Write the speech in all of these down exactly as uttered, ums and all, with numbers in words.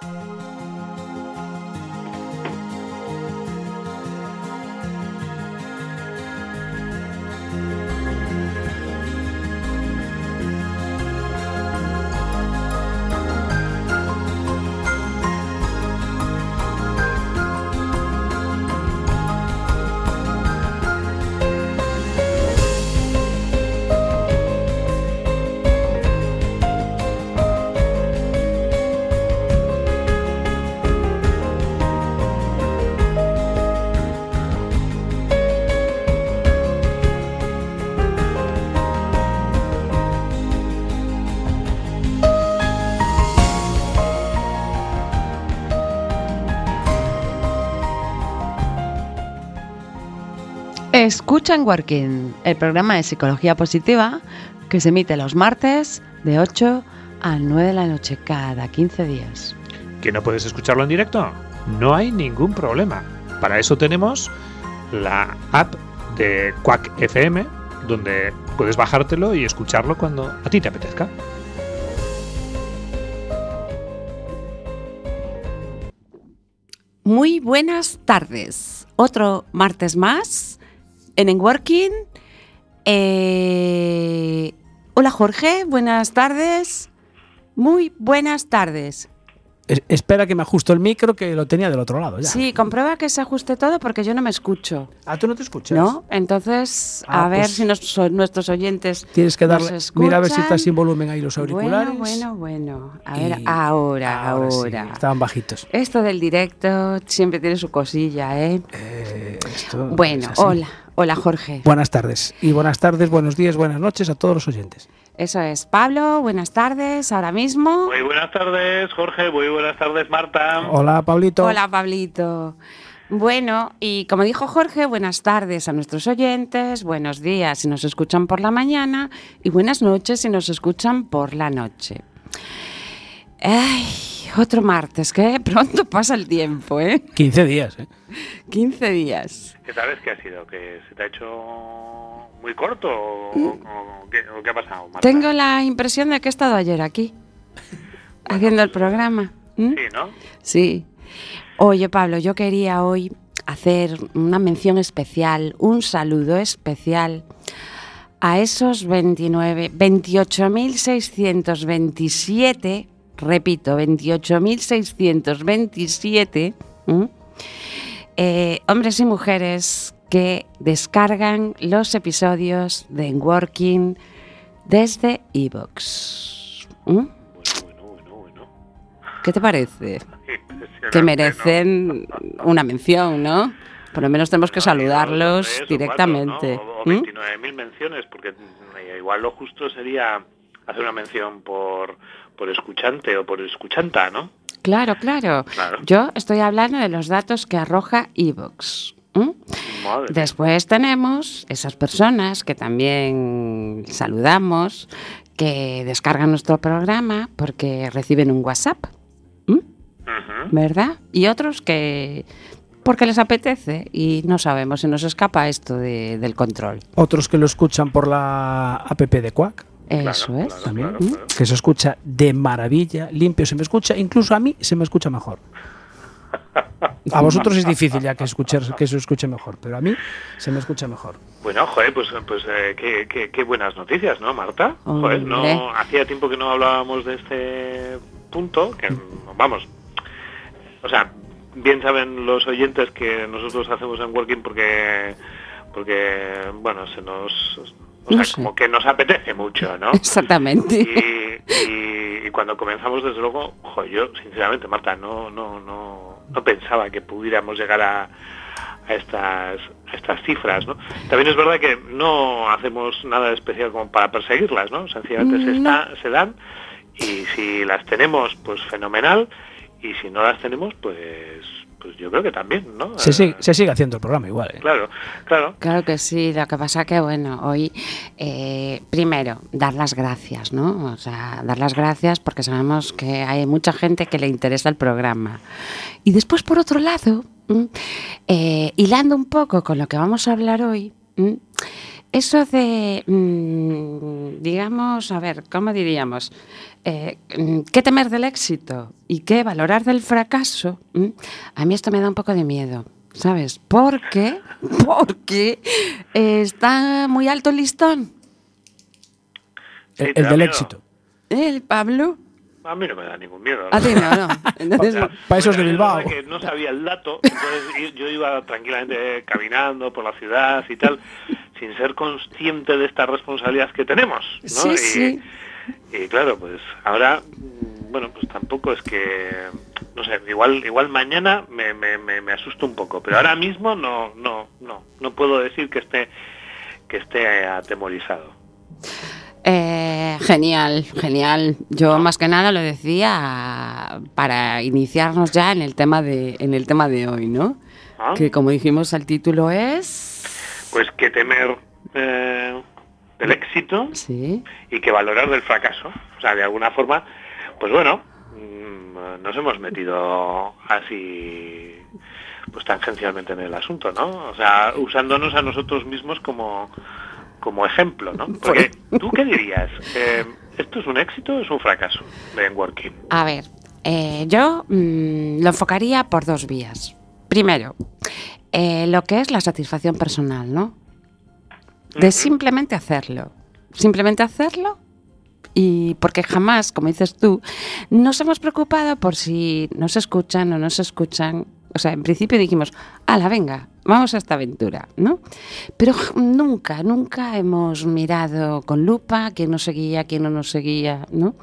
Escuchan Working, el programa de psicología positiva que se emite los martes de ocho a nueve de la noche cada quince días. ¿Que no puedes escucharlo en directo? No hay ningún problema. Para eso tenemos la app de Quack F M, donde puedes bajártelo y escucharlo cuando a ti te apetezca. Muy buenas tardes. Otro martes más en En Working. Eh... Hola Jorge, buenas tardes. Muy buenas tardes. Es, espera que me ajusto el micro, que lo tenía del otro lado ya. Sí, comprueba que se ajuste todo porque yo no me escucho. Ah, ¿tú no te escuchas? ¿No? Entonces, ah, a ver pues si nos, so, nuestros oyentes tienes que darle, nos escuchan. Mira a ver si está sin volumen ahí los auriculares. Bueno, bueno, bueno. A ver, ahora, ahora. ahora. Sí, estaban bajitos. Esto del directo siempre tiene su cosilla, ¿eh? eh esto bueno, hola. Hola Jorge. Buenas tardes. Y buenas tardes, buenos días, buenas noches a todos los oyentes. Eso es. Pablo, buenas tardes, ahora mismo. Muy buenas tardes, Jorge. Muy buenas tardes, Marta. Hola, Pablito. Hola, Pablito. Bueno, y como dijo Jorge, buenas tardes a nuestros oyentes, buenos días si nos escuchan por la mañana y buenas noches si nos escuchan por la noche. Ay, otro martes, que pronto pasa el tiempo, ¿eh? quince días, ¿eh? quince días. ¿Qué tal es que ha sido? ¿Que se te ha hecho muy corto o, o, o, qué, o qué ha pasado, Marta? Tengo la impresión de que he estado ayer aquí, haciendo el programa. ¿Mm? Sí, ¿no? Sí. Oye, Pablo, yo quería hoy hacer una mención especial, un saludo especial a esos veintinueve, veintiocho mil seiscientos veintisiete, repito, veintiocho mil seiscientos veintisiete ¿eh? Eh, hombres y mujeres que descargan los episodios de En Working desde iVoox. ¿Mm? Bueno, bueno, bueno, bueno. ¿Qué te parece? Que merecen ¿no? una mención, ¿no? Por lo menos tenemos que saludarlos no, no, directamente. Cuatro, ¿no? O veintinueve mil ¿Mm? menciones, porque igual lo justo sería hacer una mención por, por escuchante o por escuchanta, ¿no? Claro, claro, claro. Yo estoy hablando de los datos que arroja iVoox. ¿Mm? Después tenemos esas personas que también saludamos, que descargan nuestro programa porque reciben un WhatsApp, ¿Mm? uh-huh. ¿verdad? Y otros que porque les apetece y no sabemos, se nos escapa esto de, del control. Otros que lo escuchan por la app de Quack. Eso claro, es. Claro, también, claro, claro. Que se escucha de maravilla, limpio se me escucha, incluso a mí se me escucha mejor. A vosotros es difícil ya que escuchar, que se escuche mejor, pero a mí se me escucha mejor. Bueno, joder, pues, pues eh, qué, qué, qué buenas noticias, ¿no, Marta? Joder, no, hacía tiempo que no hablábamos de este punto, que vamos, o sea, bien saben los oyentes que nosotros hacemos En Working porque, porque bueno, se nos... O sea, no sé. Como que nos apetece mucho, ¿no? Exactamente. Y, y, y cuando comenzamos, desde luego, joder, yo, sinceramente, Marta, no no no no pensaba que pudiéramos llegar a, a estas a estas cifras, ¿no? También es verdad que no hacemos nada especial como para perseguirlas, ¿no? Sencillamente no. se, está, se dan y si las tenemos, pues fenomenal, y si no las tenemos, pues... pues yo creo que también, ¿no? Se sigue, se sigue haciendo el programa igual, ¿eh? Claro, claro. Claro que sí, lo que pasa que, bueno, hoy, eh, primero, dar las gracias, ¿no? O sea, dar las gracias porque sabemos que hay mucha gente que le interesa el programa. Y después, por otro lado, eh, hilando un poco con lo que vamos a hablar hoy, eso de, mmm, digamos, a ver, ¿cómo diríamos? Eh, ¿Qué temer del éxito y qué valorar del fracaso? ¿Mm? A mí esto me da un poco de miedo, ¿sabes? ¿Por qué? Porque eh, está muy alto el listón. Sí, el, el del miedo. Éxito. ¿El Pablo? A mí no me da ningún miedo. ¿no? A ti no, no. Entonces, para pa esos de Bilbao. Que no sabía el dato, entonces yo iba tranquilamente caminando por la ciudad y tal, sin ser consciente de esta responsabilidad que tenemos, ¿no? Sí, y, sí. Y claro, pues ahora, bueno, pues tampoco es que, no sé, igual igual mañana me, me, me, me asusto un poco, pero ahora mismo no no no no puedo decir que esté que esté atemorizado. Eh, genial, genial. Yo más que nada lo decía para iniciarnos ya en el tema de en el tema de hoy, ¿no? ¿Ah? Que como dijimos el título es pues que temer eh, del éxito, sí, y que valorar del fracaso. O sea, de alguna forma, pues bueno, mmm, nos hemos metido así pues tangencialmente en el asunto, ¿no? O sea, usándonos a nosotros mismos como como ejemplo, ¿no? Porque, ¿tú qué dirías? Eh, ¿Esto es un éxito o es un fracaso de Working? A ver, eh, yo mmm, lo enfocaría por dos vías. Primero, eh, lo que es la satisfacción personal, ¿no? De uh-huh. simplemente hacerlo. Simplemente hacerlo y porque jamás, como dices tú, nos hemos preocupado por si nos escuchan o no se escuchan. O sea, en principio dijimos, ala, venga, vamos a esta aventura, ¿no? Pero nunca, nunca hemos mirado con lupa quién nos seguía, quién no nos seguía, ¿no?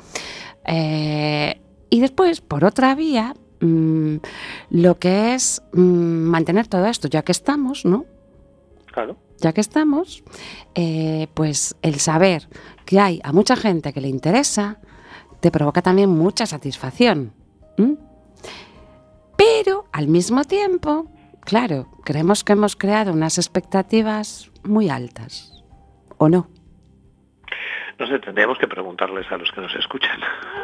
Eh, y después, por otra vía, mmm, lo que es mmm, mantener todo esto, ya que estamos, ¿no? Claro. Ya que estamos, eh, pues el saber que hay a mucha gente que le interesa, te provoca también mucha satisfacción, ¿m? Pero, al mismo tiempo, claro, creemos que hemos creado unas expectativas muy altas, ¿o no? No sé, tendríamos que preguntarles a los que nos escuchan.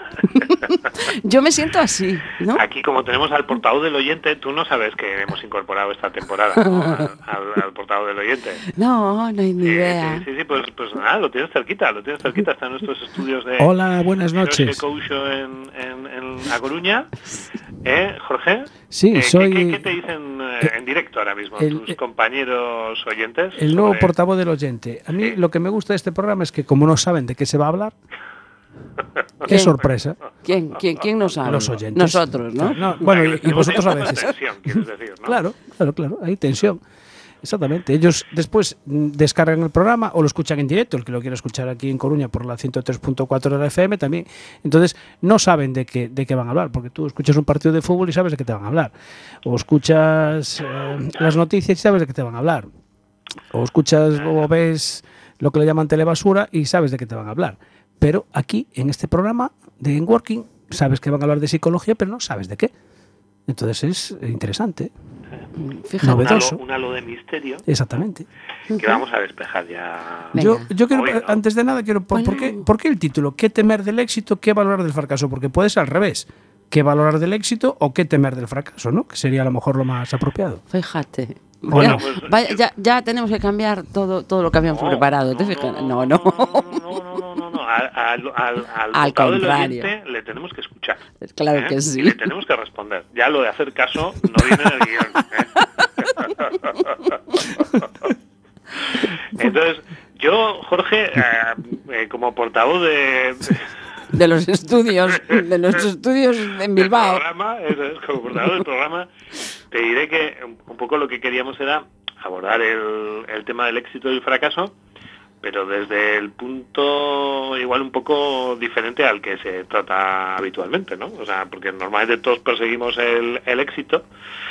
Yo me siento así, ¿no? Aquí, como tenemos al portavoz del oyente, tú no sabes que hemos incorporado esta temporada, ¿no? al, al, al portavoz del oyente. No, no hay ni sí, idea. Sí, sí, sí, pues, pues nada, lo tienes cerquita, lo tienes cerquita. Están nuestros estudios de... Hola, buenas noches. Coucho en, en, en A Coruña. ¿Eh, Jorge? Sí, eh, soy... ¿qué, qué, ¿Qué te dicen eh, en directo ahora mismo el, tus compañeros oyentes? El nuevo sobre... portavoz del oyente. A mí sí. Lo que me gusta de este programa es que como no saben de qué se va a hablar, qué sorpresa. ¿Quién, quién, quién no sabe? Los oyentes. Nosotros, ¿no? no bueno, y, y vosotros a veces. Tensión, quieres decir, ¿no? Claro, claro, claro, hay tensión. Exactamente. Ellos después descargan el programa o lo escuchan en directo, el que lo quiera escuchar aquí en Coruña por la ciento tres punto cuatro de la F M también. Entonces no saben de qué, de qué van a hablar, porque tú escuchas un partido de fútbol y sabes de qué te van a hablar. O escuchas eh, las noticias y sabes de qué te van a hablar. O escuchas o ves lo que le llaman telebasura y sabes de qué te van a hablar. Pero aquí, en este programa de En Working, sabes que van a hablar de psicología, pero no sabes de qué. Entonces es interesante. Fíjate. Novedoso. Un halo, un halo de misterio. Exactamente. Que vamos a despejar ya. Yo, yo quiero, hoy, ¿no? Antes de nada, quiero. ¿por, ¿por, qué, ¿Por qué el título? ¿Qué temer del éxito? ¿Qué valorar del fracaso? Porque puede ser al revés. ¿Qué valorar del éxito o qué temer del fracaso? ¿No? Que sería a lo mejor lo más apropiado. Fíjate. Bueno, ya, pues, vaya, ya, ya tenemos que cambiar todo, todo lo que habíamos no, preparado. No, ¿Te fijas? No, no. No, no, no, no, no, no. Al, al, al, al, al contrario. Del oyente le tenemos que escuchar. Claro ¿eh? que sí. Y le tenemos que responder. Ya lo de hacer caso no viene en el guión. ¿eh? Entonces, yo, Jorge, eh, eh, como portavoz de... De los estudios, de los estudios en Bilbao. Del programa, es, como portavoz del programa, te diré que un poco lo que queríamos era abordar el, el tema del éxito y el fracaso, pero desde el punto igual un poco diferente al que se trata habitualmente, ¿no? O sea, porque normalmente todos perseguimos el, el éxito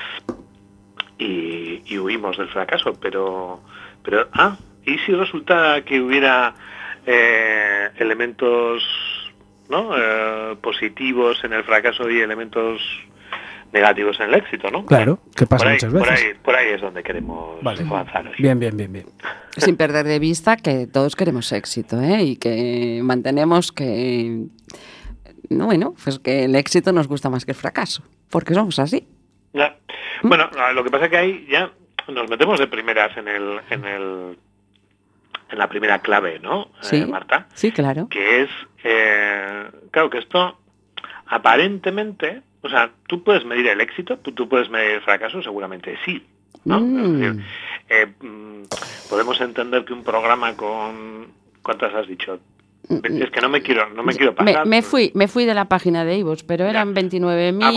y, y huimos del fracaso, pero, pero, ah, ¿y si resulta que hubiera eh, elementos... ¿no? Eh, positivos en el fracaso y elementos negativos en el éxito, ¿no? Claro, que pasa por ahí, muchas veces. Por ahí, por ahí es donde queremos vale. avanzar hoy. Bien, bien, bien, bien. Sin perder de vista que todos queremos éxito, ¿eh? Y que mantenemos que, no, bueno, pues que el éxito nos gusta más que el fracaso, porque somos así. Ya. Bueno, lo que pasa es que ahí ya nos metemos de primeras en el, en el en la primera clave, ¿no, sí, eh, Marta? Sí, claro. Que es, eh, claro que esto aparentemente, o sea, tú puedes medir el éxito, tú, tú puedes medir el fracaso, seguramente sí, ¿no? Mm. Es decir, eh, podemos entender que un programa con, ¿cuántas has dicho? Es que no me quiero, no me quiero pasar. Me, me fui, me fui de la página de iVoox, pero ya. Eran veintinueve mil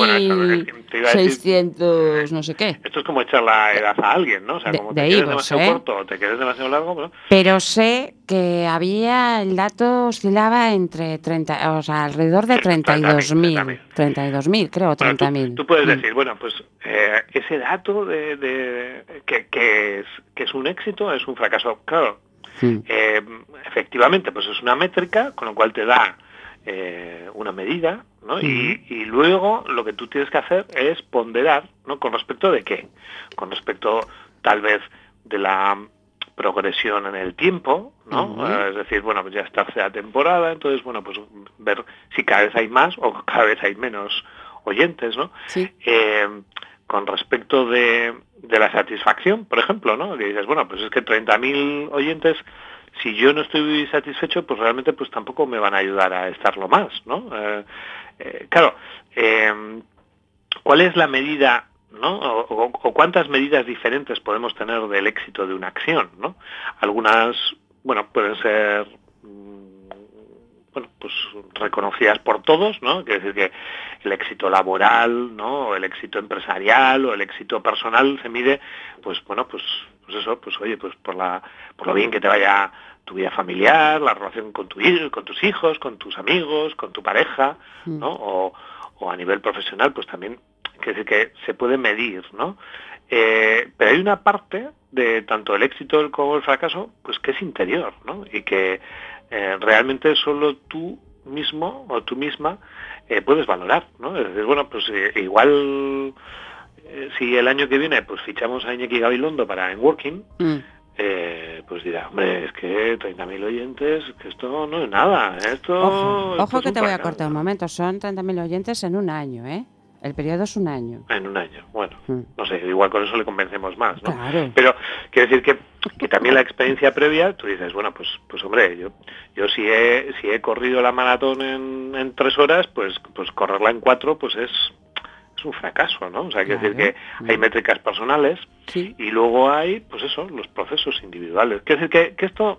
seiscientos, no sé qué. Esto es como echar la edad a alguien, ¿no? O sea, de, como de te quedes iVoox, demasiado ¿eh? corto o te quedes demasiado largo, ¿no? Pero sé que había, el dato oscilaba entre treinta, o sea, alrededor de treinta y dos mil, treinta y dos mil, creo, treinta mil. Bueno, tú, tú puedes mm. decir, bueno, pues eh, ese dato de, de que, que, es, que es un éxito, es un fracaso, claro. Sí. Eh, efectivamente, pues es una métrica, con lo cual te da eh, una medida, ¿no? Uh-huh. y, y luego lo que tú tienes que hacer es ponderar, ¿no? ¿Con respecto de qué? Con respecto, tal vez, de la progresión en el tiempo, ¿no? Uh-huh. Eh, es decir, bueno, pues ya está tercera temporada, entonces, bueno, pues ver si cada vez hay más o cada vez hay menos oyentes, ¿no? Sí. Eh, con respecto de, de la satisfacción, por ejemplo, ¿no? Que dices, bueno, pues es que treinta mil oyentes, si yo no estoy satisfecho, pues realmente pues tampoco me van a ayudar a estarlo más, ¿no? Eh, eh, claro, eh, ¿cuál es la medida, ¿no? O, o, o cuántas medidas diferentes podemos tener del éxito de una acción, ¿no? Algunas, bueno, pueden ser... bueno, pues reconocidas por todos, ¿no? Quiere decir que el éxito laboral, ¿no? O el éxito empresarial o el éxito personal se mide, pues bueno, pues, pues eso, pues oye, pues por la, por lo bien que te vaya tu vida familiar, la relación con tu con tus hijos, con tus amigos, con tu pareja, ¿no? O, o a nivel profesional, pues también, quiere decir que se puede medir, ¿no? Eh, pero hay una parte de tanto el éxito como el fracaso, pues que es interior, ¿no? Y que Eh, realmente solo tú mismo o tú misma eh, puedes valorar, ¿no? Es decir, bueno, pues eh, igual eh, si el año que viene pues fichamos a Iñaki Gabilondo para Enworking, mm. eh, pues dirá, hombre, es que treinta mil oyentes, que esto no es nada, esto... Ojo, esto ojo es que te voy a cortar un momento, son treinta mil oyentes en un año, ¿eh? El periodo es un año. En un año, bueno, mm. no sé, igual con eso le convencemos más, ¿no? Claro. Pero quiero decir que, que también la experiencia previa, tú dices, bueno, pues pues hombre, yo yo si he si he corrido la maratón en, en tres horas, pues pues correrla en cuatro, pues es es un fracaso, ¿no? O sea, quiero claro. decir que hay métricas personales sí. y luego hay, pues eso, los procesos individuales. Quiero decir que, que esto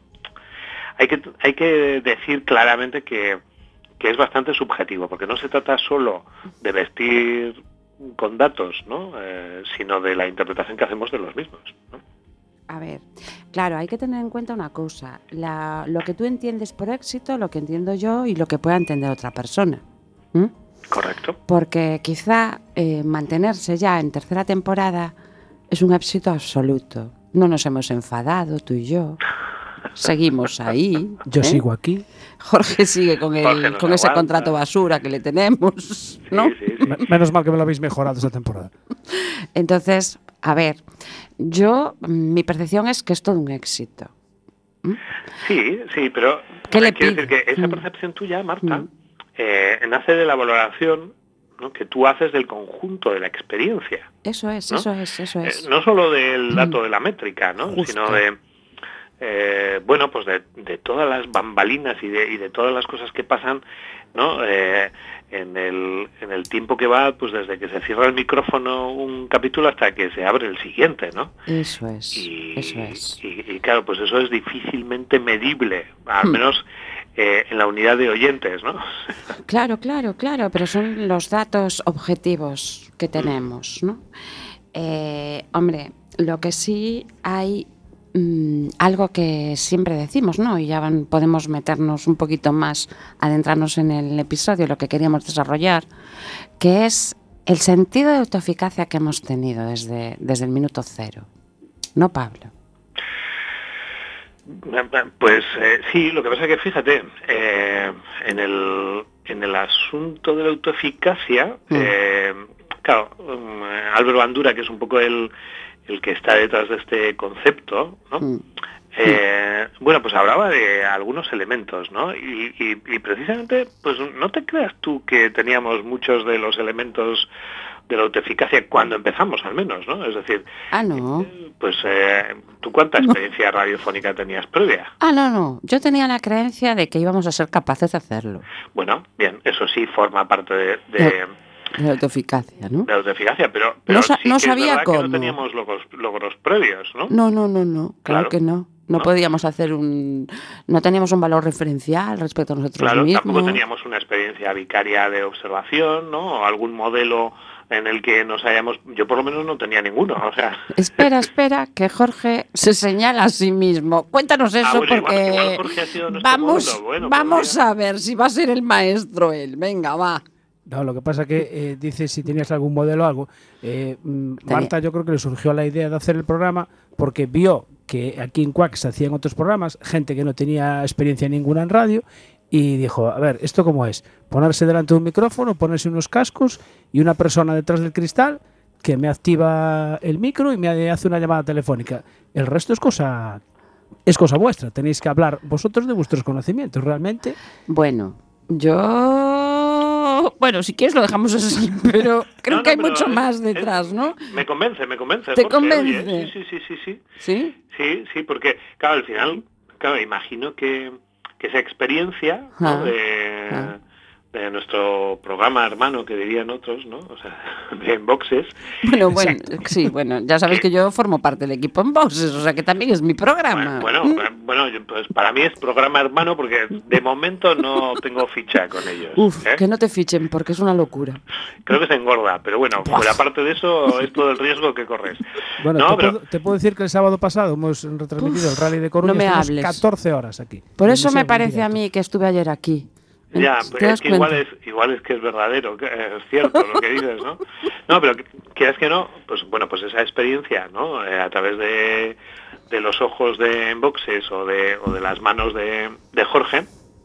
hay que hay que decir claramente que que es bastante subjetivo, porque no se trata solo de vestir con datos, ¿no? Eh, sino de la interpretación que hacemos de los mismos, ¿no? A ver, claro, hay que tener en cuenta una cosa, la, lo que tú entiendes por éxito, lo que entiendo yo y lo que pueda entender otra persona. ¿Mm? Correcto. Porque quizá eh, mantenerse ya en tercera temporada es un éxito absoluto. No nos hemos enfadado, tú y yo. Seguimos ahí. Yo ¿eh? sigo aquí. Jorge sigue con el Jorge con ese contrato basura que le tenemos, ¿no? Sí, sí, sí. Menos mal que me lo habéis mejorado esta temporada. Entonces, a ver, yo, mi percepción es que es todo un éxito. ¿Mm? Sí, sí, pero ¿qué le quiero pide? decir que esa percepción tuya, Marta, mm. eh, nace de la valoración, ¿no? que tú haces del conjunto de la experiencia. Eso es, ¿no? eso es, eso es. Eh, no solo del dato mm. de la métrica, ¿no? Justo. Sino de... Eh, bueno, pues de, de todas las bambalinas y de, y de todas las cosas que pasan, ¿no? Eh, en el en el tiempo que va, pues desde que se cierra el micrófono un capítulo hasta que se abre el siguiente, ¿no? Eso es, y, eso es. Y, y claro, pues eso es difícilmente medible, al hmm. menos eh, en la unidad de oyentes, ¿no? Claro, claro, claro, pero son los datos objetivos que tenemos, ¿no? Eh, hombre, lo que sí hay... Mm, algo que siempre decimos, ¿no? Y ya van, podemos meternos un poquito más, adentrarnos en el episodio, lo que queríamos desarrollar, que es el sentido de autoeficacia que hemos tenido desde, desde el minuto cero. ¿No, Pablo? Pues eh, sí, lo que pasa es que fíjate, eh, en el en el asunto de la autoeficacia, mm. eh, claro, um, Álvaro Bandura, que es un poco el el que está detrás de este concepto, ¿no? Mm. Eh, bueno, pues hablaba de algunos elementos, ¿no? Y, y, y precisamente, pues no te creas tú que teníamos muchos de los elementos de la autoeficacia cuando empezamos, al menos, ¿no? Es decir, ah, no. pues, eh, ¿tú cuánta experiencia no. radiofónica tenías previa? Ah, no, no. Yo tenía la creencia de que íbamos a ser capaces de hacerlo. Bueno, bien, eso sí forma parte de... de De la autoeficacia, ¿no? De autoeficacia, pero, pero no, sa- sí no que sabía es verdad cómo. que no teníamos logros, logros previos, ¿no? No, no, no, no, claro, claro que no. No, ¿no? podíamos hacer un... No teníamos un valor referencial respecto a nosotros claro, mismos. Claro, tampoco teníamos una experiencia vicaria de observación, ¿no? O algún modelo en el que nos hayamos... Yo por lo menos no tenía ninguno, o sea... Espera, espera, que Jorge se señala a sí mismo. Cuéntanos eso, ah, bueno, porque... Igual, igual Jorge ha sido vamos bueno, vamos podría... a ver si va a ser el maestro él. Venga, va. No, lo que pasa que eh, dice si tenías algún modelo o algo. Eh, Marta yo creo que le surgió la idea de hacer el programa porque vio que aquí en Quack se hacían otros programas, gente que no tenía experiencia ninguna en radio, y dijo, a ver, ¿esto cómo es? Ponerse delante de un micrófono, ponerse unos cascos y una persona detrás del cristal que me activa el micro y me hace una llamada telefónica. El resto es cosa, es cosa vuestra. Tenéis que hablar vosotros de vuestros conocimientos, realmente. Bueno, yo... Bueno, si quieres lo dejamos así, pero creo no, no, que hay mucho es, más detrás, es, ¿no? Me convence, me convence. ¿Te Jorge, convence? Oye, sí, sí, sí, sí. ¿Sí? Sí, sí, porque, claro, al final, claro, imagino que, que esa experiencia, ¿no? ah, de, ah. de nuestro programa hermano, que dirían otros, ¿no? O sea, de Enboxes. Bueno, bueno, sí, bueno, ya sabes que yo formo parte del equipo Enboxes, o sea que también es mi programa. Bueno, bueno, bueno yo, pues para mí es programa hermano porque de momento no tengo ficha con ellos. Uf, ¿eh? que no te fichen porque es una locura. Creo que se engorda, pero bueno, pues aparte de eso es todo el riesgo que corres. Bueno, no, te, pero... puedo, te puedo decir que el sábado pasado hemos retransmitido Uf, el Rally de Coruña, no me hables. catorce horas aquí. Por eso me parece a mí que estuve ayer aquí. Ya, pues es que igual es, igual es que es verdadero, que es cierto lo que dices, ¿no? No, pero quieras que no, pues bueno, pues esa experiencia, ¿no? Eh, a través de, de los ojos de Enboxes o de, o de las manos de, de Jorge,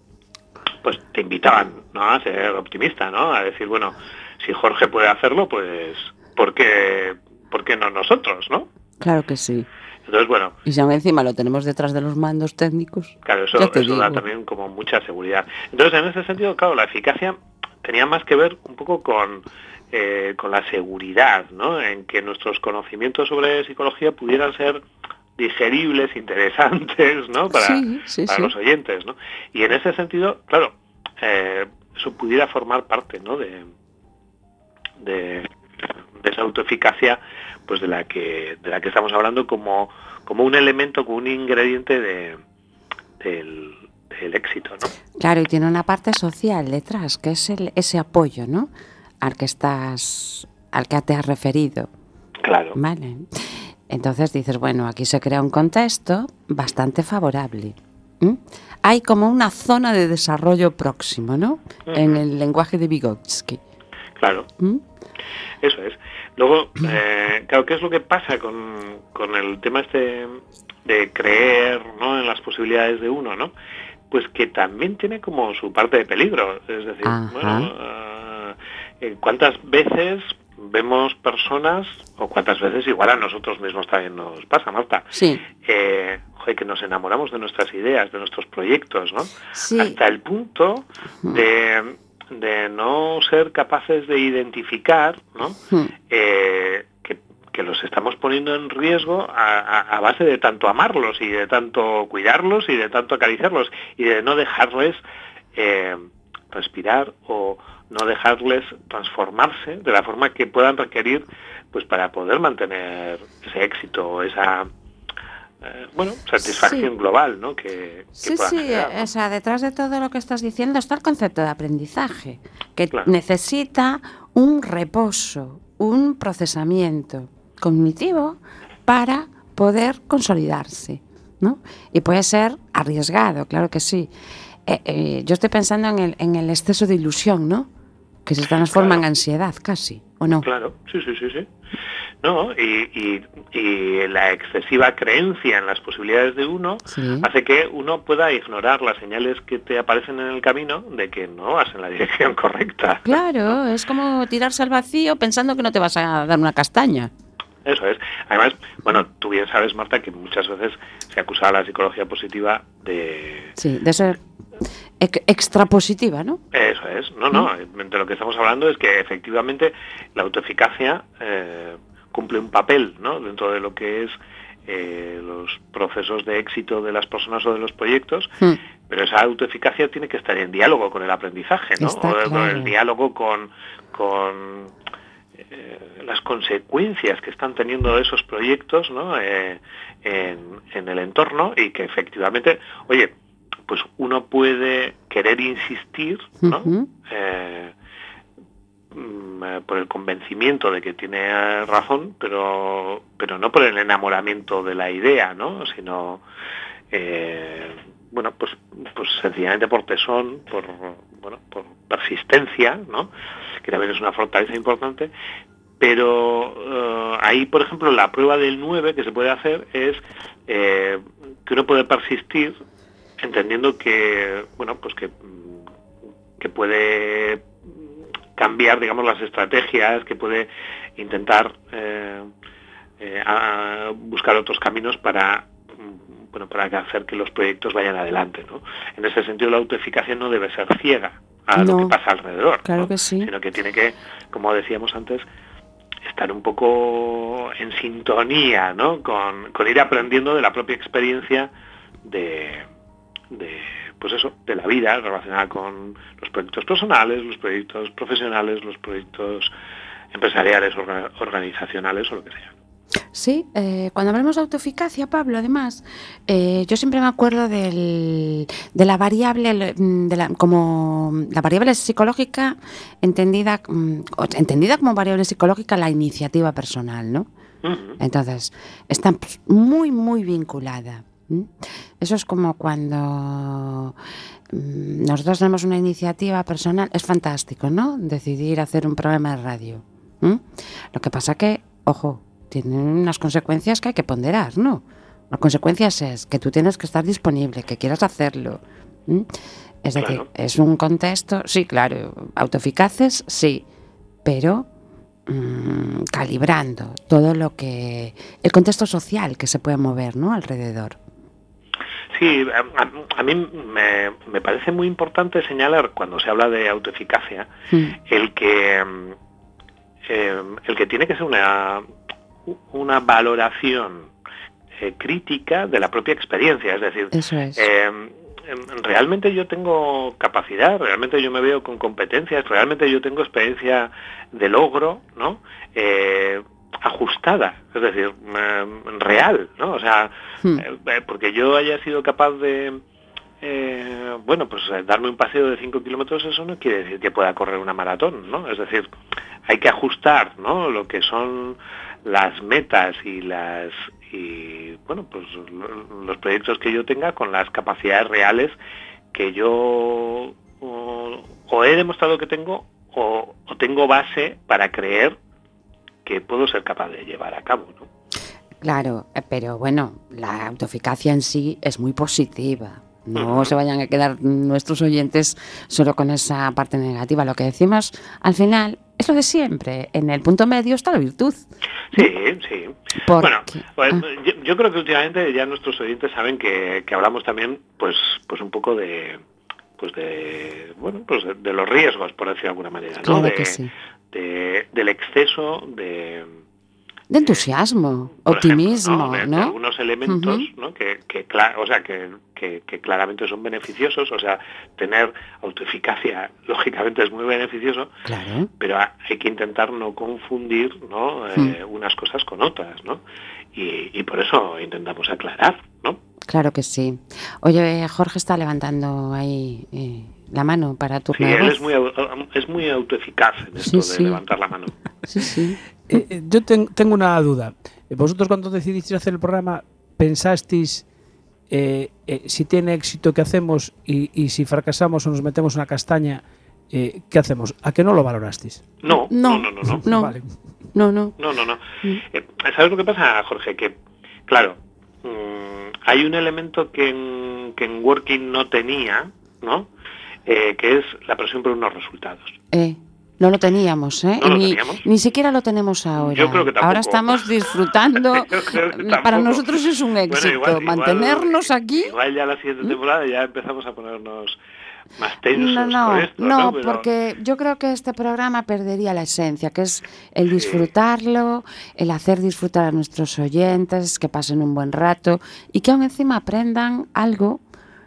pues te invitaban, ¿no? A ser optimista, ¿no? A decir, bueno, si Jorge puede hacerlo, pues ¿por qué, por qué no nosotros, no? Claro que sí. Entonces, bueno... Y si aún encima lo tenemos detrás de los mandos técnicos. Claro, eso, eso da también como mucha seguridad. Entonces, en ese sentido, claro, la eficacia tenía más que ver un poco con, eh, con la seguridad, ¿no? En que nuestros conocimientos sobre psicología pudieran ser digeribles, interesantes, ¿no? Para, sí, sí, para sí. los oyentes, ¿no? Y en ese sentido, claro, eh, eso pudiera formar parte, ¿no? De, de, de esa autoeficacia, pues de la que de la que estamos hablando como como un elemento, como un ingrediente de del, del éxito, ¿no? Claro, y tiene una parte social detrás, que es el, ese apoyo, ¿no? Al que estás, al que te has referido. Claro. Vale. Entonces dices, bueno, aquí se crea un contexto bastante favorable. ¿Mm? Hay como una zona de desarrollo próximo, ¿no? Uh-huh. En el lenguaje de Vygotsky. Claro. ¿Mm? Eso es. Luego, eh, claro, ¿qué es lo que pasa con, con el tema este de creer, ¿no? En las posibilidades de uno, ¿no? Pues que también tiene como su parte de peligro. Es decir, Ajá. bueno, uh, ¿cuántas veces vemos personas, o cuántas veces igual a nosotros mismos también nos pasa, Marta? Sí. Eh, joder, que nos enamoramos de nuestras ideas, de nuestros proyectos, ¿no? Sí. Hasta el punto de... de no ser capaces de identificar, ¿no? Hmm. Eh, que, que los estamos poniendo en riesgo a, a, a base de tanto amarlos y de tanto cuidarlos y de tanto acariciarlos y de no dejarles eh, respirar o no dejarles transformarse de la forma que puedan requerir, pues para poder mantener ese éxito, esa Eh, bueno, satisfacción sí. global, ¿no? Que, que sí, sí, generar, ¿no? O sea, detrás de todo lo que estás diciendo está el concepto de aprendizaje, que claro. necesita un reposo, un procesamiento cognitivo para poder consolidarse, ¿no? Y puede ser arriesgado, claro que sí. Eh, eh, yo estoy pensando en el, en el exceso de ilusión, ¿no? Que se transforma claro. en ansiedad casi, ¿o no? Claro, sí, sí, sí, sí. No, y, y, y la excesiva creencia en las posibilidades de uno sí. hace que uno pueda ignorar las señales que te aparecen en el camino de que no vas en la dirección correcta. Claro, es como tirarse al vacío pensando que no te vas a dar una castaña. Eso es. Además, bueno, tú bien sabes, Marta, que muchas veces se acusa a la psicología positiva de... Sí, de ser extra positiva, ¿no? Eso Eso es, no, no, de lo que estamos hablando es que efectivamente la autoeficacia eh, cumple un papel, ¿no?, dentro de lo que es eh, los procesos de éxito de las personas o de los proyectos, mm. pero esa autoeficacia tiene que estar en diálogo con el aprendizaje, ¿no? Está o claro. con el diálogo con, con eh, las consecuencias que están teniendo esos proyectos, ¿no?, eh, en, en el entorno, y que efectivamente, oye, pues uno puede querer insistir, ¿no? Uh-huh. eh, por el convencimiento de que tiene razón, pero pero no por el enamoramiento de la idea, ¿no?, sino eh, bueno, pues pues sencillamente por tesón, por bueno, por persistencia, ¿no?, que también es una fortaleza importante. Pero uh, ahí, por ejemplo, la prueba del nueve que se puede hacer es eh, que uno puede persistir entendiendo que, bueno, pues que, que puede cambiar, digamos, las estrategias, que puede intentar eh, eh, a buscar otros caminos para, bueno, para hacer que los proyectos vayan adelante, ¿no? En ese sentido, la autoeficacia no debe ser ciega a no, lo que pasa alrededor, claro, ¿no?, que sí. Sino que tiene que, como decíamos antes, estar un poco en sintonía, ¿no?, con, con ir aprendiendo de la propia experiencia de, de, pues eso, de la vida relacionada con los proyectos personales, los proyectos profesionales, los proyectos empresariales, orga, organizacionales o lo que sea. Sí, eh, cuando hablamos de autoeficacia, Pablo, además, eh, yo siempre me acuerdo del, de la variable, de la, como la variable psicológica entendida, entendida como variable psicológica la iniciativa personal, ¿no? Uh-huh. Entonces, está muy, muy vinculada. ¿Mm? Eso es como cuando nosotros tenemos una iniciativa personal, es fantástico, ¿no?, decidir hacer un programa de radio. ¿Mm? Lo que pasa que, ojo, tienen unas consecuencias que hay que ponderar, ¿no? Las consecuencias es que tú tienes que estar disponible, que quieras hacerlo. ¿Mm? Es decir, claro. Es un contexto, sí, claro, autoeficaces, sí, pero mmm, calibrando todo lo que... el contexto social que se puede mover, ¿no?, alrededor. Sí, a, a mí me, me parece muy importante señalar, cuando se habla de autoeficacia, mm. el que eh, el que tiene que ser una... una valoración eh, crítica de la propia experiencia, es decir, Eso es. eh, realmente yo tengo capacidad, realmente yo me veo con competencias, realmente yo tengo experiencia de logro, ¿no?, eh, ajustada, es decir, eh, real, ¿no? O sea, hmm. eh, porque yo haya sido capaz de eh, bueno, pues darme un paseo de cinco kilómetros, eso no quiere decir que pueda correr una maratón, ¿no? Es decir, hay que ajustar, ¿no?, lo que son las metas y las y bueno, pues los proyectos que yo tenga con las capacidades reales que yo o, o he demostrado que tengo o, o tengo base para creer que puedo ser capaz de llevar a cabo, ¿no? Claro, pero bueno, la autoeficacia en sí es muy positiva. No uh-huh. se vayan a quedar nuestros oyentes solo con esa parte negativa. Lo que decimos al final es lo de siempre. En el punto medio está la virtud. Sí, sí. Porque, bueno, pues, ah. yo, yo creo que últimamente ya nuestros oyentes saben que, que hablamos también, pues, pues un poco de, pues de, bueno, pues de, de los riesgos, por decirlo de alguna manera, ¿no? Claro de, que sí. de, del exceso de de entusiasmo, optimismo, ejemplo, ¿no? De, ¿no? de algunos elementos, uh-huh. ¿no? que, que, o sea, que, que, que claramente son beneficiosos, o sea, tener autoeficacia, lógicamente es muy beneficioso, claro. pero hay que intentar no confundir, ¿no? eh, uh-huh. unas cosas con otras, ¿no? Y, y por eso intentamos aclarar, ¿no? Claro que sí. Oye, Jorge está levantando ahí eh, la mano para tu Sí, él es muy, es muy autoeficaz en esto sí, de sí. levantar la mano. Sí, sí. Eh, yo ten, tengo una duda. Vosotros cuando decidisteis hacer el programa, ¿pensasteis eh, eh, si tiene éxito qué hacemos y, y si fracasamos o nos metemos una castaña, eh, qué hacemos? ¿A qué no lo valorasteis? No, no, no, no. No, no. Vale. no, no. no, no, no. Mm. Eh, ¿Sabes lo que pasa, Jorge? Que, claro, mmm, hay un elemento que en, que en Working no tenía, ¿no? Eh, que es la presión por unos resultados. Eh. No lo teníamos, ¿eh? No lo ni, teníamos. Ni siquiera lo tenemos ahora. Yo creo que tampoco. Ahora estamos disfrutando. Para nosotros es un éxito. Bueno, igual, mantenernos igual, aquí. Igual ya la siguiente temporada ya empezamos a ponernos más tensos no, no, con esto, no, ¿no? Pero... porque yo creo que este programa perdería la esencia, que es el disfrutarlo, el hacer disfrutar a nuestros oyentes, que pasen un buen rato y que aún encima aprendan algo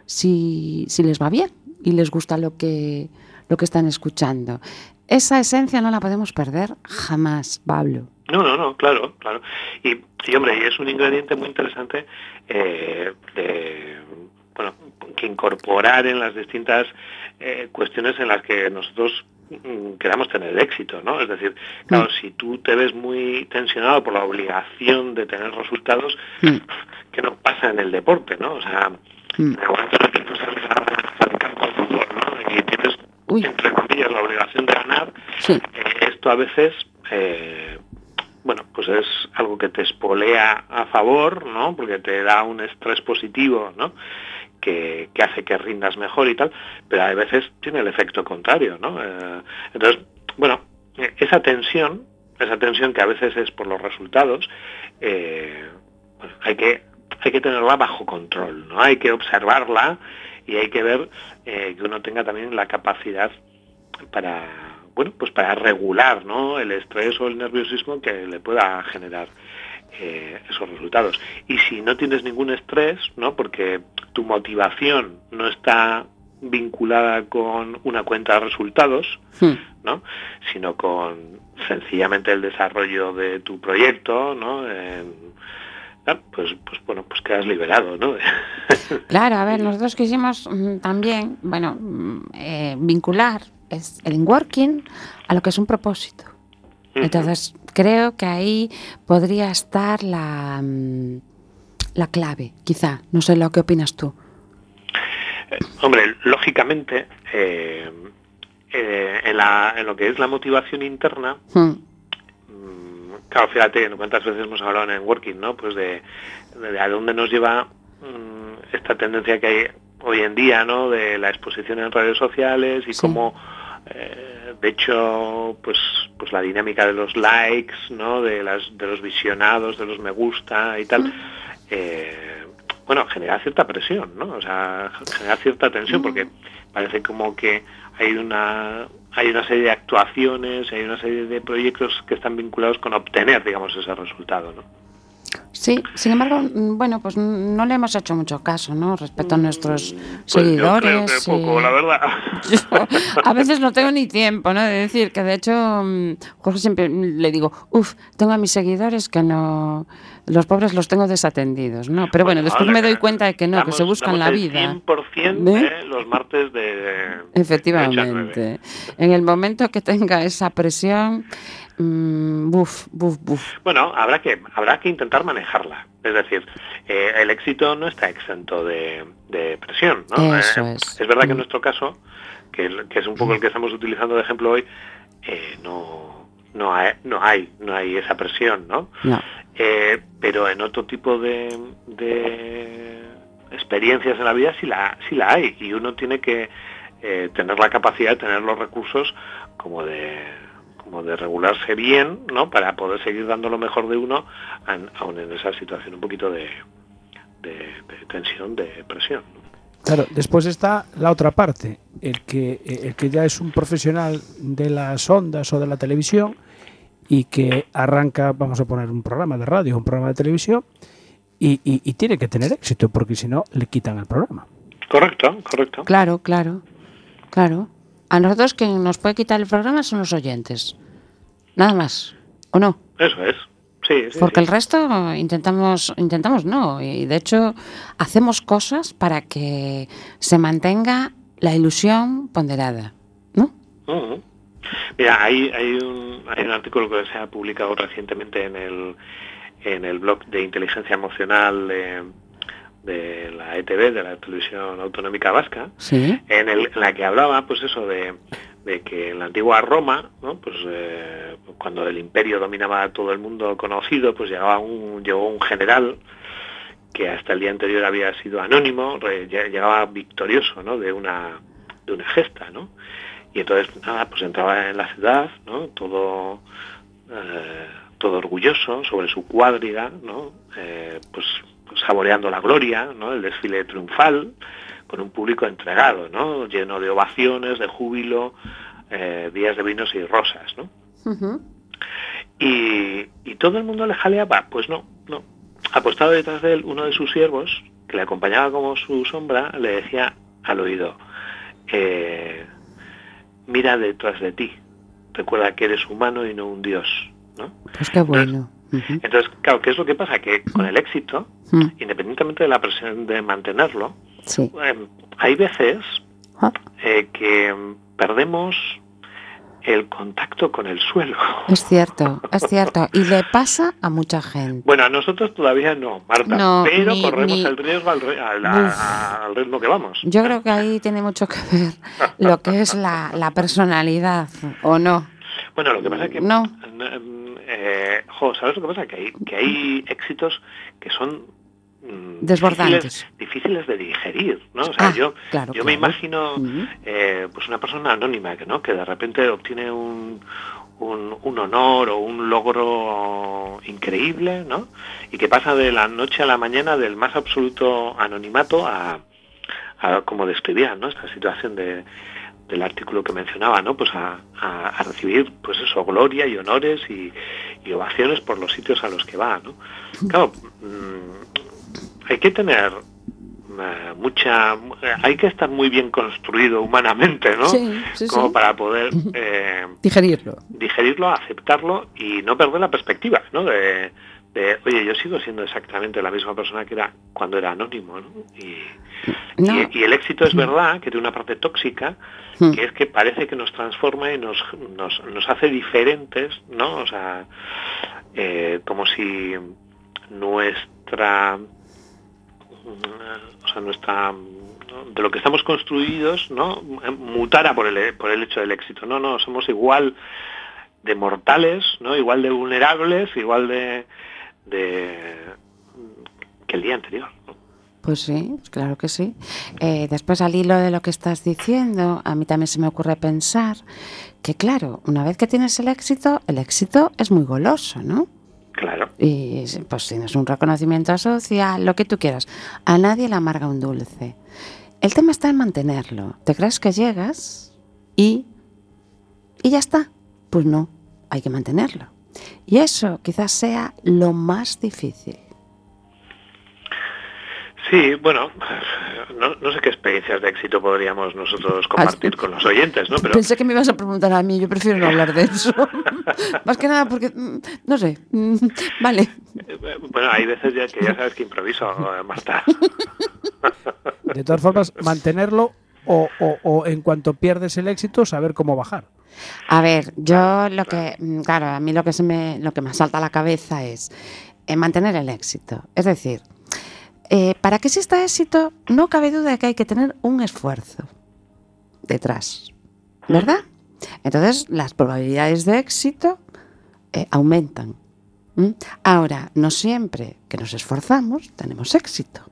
si, si les va bien y les gusta lo que, lo que están escuchando. Esa esencia no la podemos perder jamás, Pablo. No, no, no, claro, claro. Y, y hombre, y es un ingrediente muy interesante eh, de, bueno, que incorporar en las distintas eh, cuestiones en las que nosotros mm, queramos tener éxito, ¿no? Es decir, claro, mm. si tú te ves muy tensionado por la obligación de tener resultados, mm. que no pasa en el deporte, ¿no? O sea, mm. en el momento en el que tú sales al campo de fútbol, ¿no? Y tienes, Uy. entre comillas, la obligación de ganar, sí. eh, esto a veces... Eh, bueno, pues es algo que te espolea a favor, ¿no? Porque te da un estrés positivo, ¿no? Que, que hace que rindas mejor y tal, pero a veces tiene el efecto contrario, ¿no? Eh, entonces, bueno, esa tensión, esa tensión que a veces es por los resultados, eh, bueno, hay que hay que tenerla bajo control, ¿no? Hay que observarla y hay que ver eh, que uno tenga también la capacidad para... bueno, pues para regular, ¿no? El estrés o el nerviosismo que le pueda generar eh, esos resultados. Y si no tienes ningún estrés, ¿no? Porque tu motivación no está vinculada con una cuenta de resultados, sí. ¿no? Sino con sencillamente el desarrollo de tu proyecto, ¿no? Eh, pues, pues bueno, pues quedas liberado, ¿no? Claro, a ver, nosotros quisimos también, bueno, eh, vincular es el working a lo que es un propósito. Entonces, creo que ahí podría estar la, la clave, quizá. No sé lo que opinas tú. Eh, hombre, lógicamente, eh, eh, en, la, en lo que es la motivación interna, hmm. claro, fíjate, cuántas veces hemos hablado en working, ¿no? Pues de, de, de a dónde nos lleva um, esta tendencia que hay hoy en día, ¿no? De la exposición en redes sociales y sí. cómo Eh, de hecho, pues, pues la dinámica de los likes, ¿no? De las, de los visionados, de los me gusta y tal, eh, bueno, genera cierta presión, ¿no? O sea, genera cierta tensión porque parece como que hay una hay una serie de actuaciones, hay una serie de proyectos que están vinculados con obtener, digamos, ese resultado, ¿no? Sí, sin embargo, bueno, pues no le hemos hecho mucho caso, ¿no? Respecto a nuestros pues seguidores. Yo creo que poco, y... la verdad. Yo, a veces no tengo ni tiempo, ¿no? De decir que de hecho, Jorge siempre le digo, uff, tengo a mis seguidores que no, los pobres los tengo desatendidos, ¿no? Pero bueno, bueno después vale, me doy cuenta de que no, damos, que se buscan la vida. cien por ciento ¿eh? ¿Eh? Los martes de. Efectivamente. En el momento que tenga esa presión. Mm, buf, buf, buf. Bueno, habrá que habrá que intentar manejarla. Es decir, eh, el éxito no está exento de, de presión, ¿no? Eso eh, es. Es verdad que en nuestro caso, que, que es un poco el que estamos utilizando de ejemplo hoy, eh, no no hay no hay no hay esa presión, ¿no? No. Eh, pero en otro tipo de, de experiencias en la vida sí la sí la hay y uno tiene que eh, tener la capacidad de tener los recursos como de como de regularse bien, ¿no? Para poder seguir dando lo mejor de uno, aún en esa situación un poquito de, de, de tensión, de presión, ¿no? Claro, después está la otra parte, el que, el que ya es un profesional de las ondas o de la televisión y que arranca, vamos a poner un programa de radio, un programa de televisión, y, y, y tiene que tener éxito, porque si no, le quitan el programa. Correcto, correcto. Claro, claro, claro. A nosotros quien nos puede quitar el programa son los oyentes. Nada más, ¿o no? Eso es, sí. sí Porque sí. el resto intentamos, intentamos no. Y de hecho hacemos cosas para que se mantenga la ilusión ponderada, ¿no? Uh-huh. Mira, hay, hay, un, hay un artículo que se ha publicado recientemente en el, en el blog de inteligencia emocional de... de la E T V, de la Televisión Autonómica Vasca, ¿sí? en, el, en la que hablaba, pues eso, de, de que en la antigua Roma, ¿no? Pues eh, cuando el imperio dominaba todo el mundo conocido, pues llegaba un, llegó un general que hasta el día anterior había sido anónimo, re, llegaba victorioso, ¿no? De una, de una gesta, ¿no? Y entonces, nada, pues entraba en la ciudad, ¿no? Todo... Eh, todo orgulloso sobre su cuadriga, ¿no? Eh, pues saboreando la gloria, ¿no? El desfile triunfal, con un público entregado, ¿no? Lleno de ovaciones, de júbilo, eh, días de vinos y rosas, ¿no? Uh-huh. y, y todo el mundo le jaleaba. Pues no, no. Apostado detrás de él, uno de sus siervos, que le acompañaba como su sombra, le decía al oído, eh, mira detrás de ti, recuerda que eres humano y no un dios, ¿no? Pues qué bueno. Entonces, uh-huh. entonces claro, ¿qué es lo que pasa? Que con el éxito, uh-huh. independientemente de la presión de mantenerlo, sí. eh, hay veces uh-huh. eh, que perdemos el contacto con el suelo. Es cierto, es cierto. Y le pasa a mucha gente. Bueno, a nosotros todavía no, Marta, no, pero ni, corremos ni... el riesgo al, al, al, al ritmo que vamos. Yo creo que ahí tiene mucho que ver lo que es la, la personalidad, ¿o no? Bueno, lo que pasa es que... No. Eh, jo, ¿sabes lo que pasa? Que hay, que hay éxitos que son... desbordantes, difíciles, difíciles de digerir, ¿no? O sea, ah, yo, claro, yo claro. me imagino uh-huh. eh, pues una persona anónima que no que de repente obtiene un, un, un honor o un logro increíble, ¿no? Y que pasa de la noche a la mañana del más absoluto anonimato a, a como describían, ¿no? Esta situación de del artículo que mencionaba, ¿no? Pues a, a, a recibir, pues eso, gloria y honores y, y ovaciones por los sitios a los que va, ¿no? Claro, mmm, hay que tener uh, mucha, hay que estar muy bien construido humanamente, ¿no? Sí, sí, como sí. para poder eh, digerirlo, digerirlo, aceptarlo y no perder la perspectiva, ¿no? De, de, oye, yo sigo siendo exactamente la misma persona que era cuando era anónimo, ¿no? Y, no. y, y el éxito es verdad que tiene una parte tóxica, hmm. que es que parece que nos transforma y nos nos, nos hace diferentes, ¿no? O sea, eh, como si nuestra o sea, nuestra de lo que estamos construidos, ¿no? Mutara por el por el hecho del éxito. No, no, somos igual de mortales, ¿no? Igual de vulnerables, igual de de que el día anterior, ¿no? Pues sí, claro que sí. Eh, después, al hilo de lo que estás diciendo, a mí también se me ocurre pensar que, claro, una vez que tienes el éxito, el éxito es muy goloso, ¿no? Claro. Y pues tienes un reconocimiento social, lo que tú quieras. A nadie le amarga un dulce. El tema está en mantenerlo. ¿Te crees que llegas y, y ya está? Pues no, hay que mantenerlo. Y eso quizás sea lo más difícil. Sí, bueno, no, no sé qué experiencias de éxito podríamos nosotros compartir con los oyentes, ¿no? Pero... Pensé que me ibas a preguntar a mí, yo prefiero no hablar de eso. Más que nada porque, no sé, vale. Bueno, hay veces ya que ya sabes que improviso, Marta. De todas formas, mantenerlo o, o, o en cuanto pierdes el éxito, saber cómo bajar. A ver, yo lo que, claro, a mí lo que se me, lo que me salta a la cabeza es eh, mantener el éxito. Es decir, eh, para que exista éxito, no cabe duda de que hay que tener un esfuerzo detrás, ¿verdad? Entonces, las probabilidades de éxito eh, aumentan. ¿Mm? Ahora, no siempre que nos esforzamos tenemos éxito.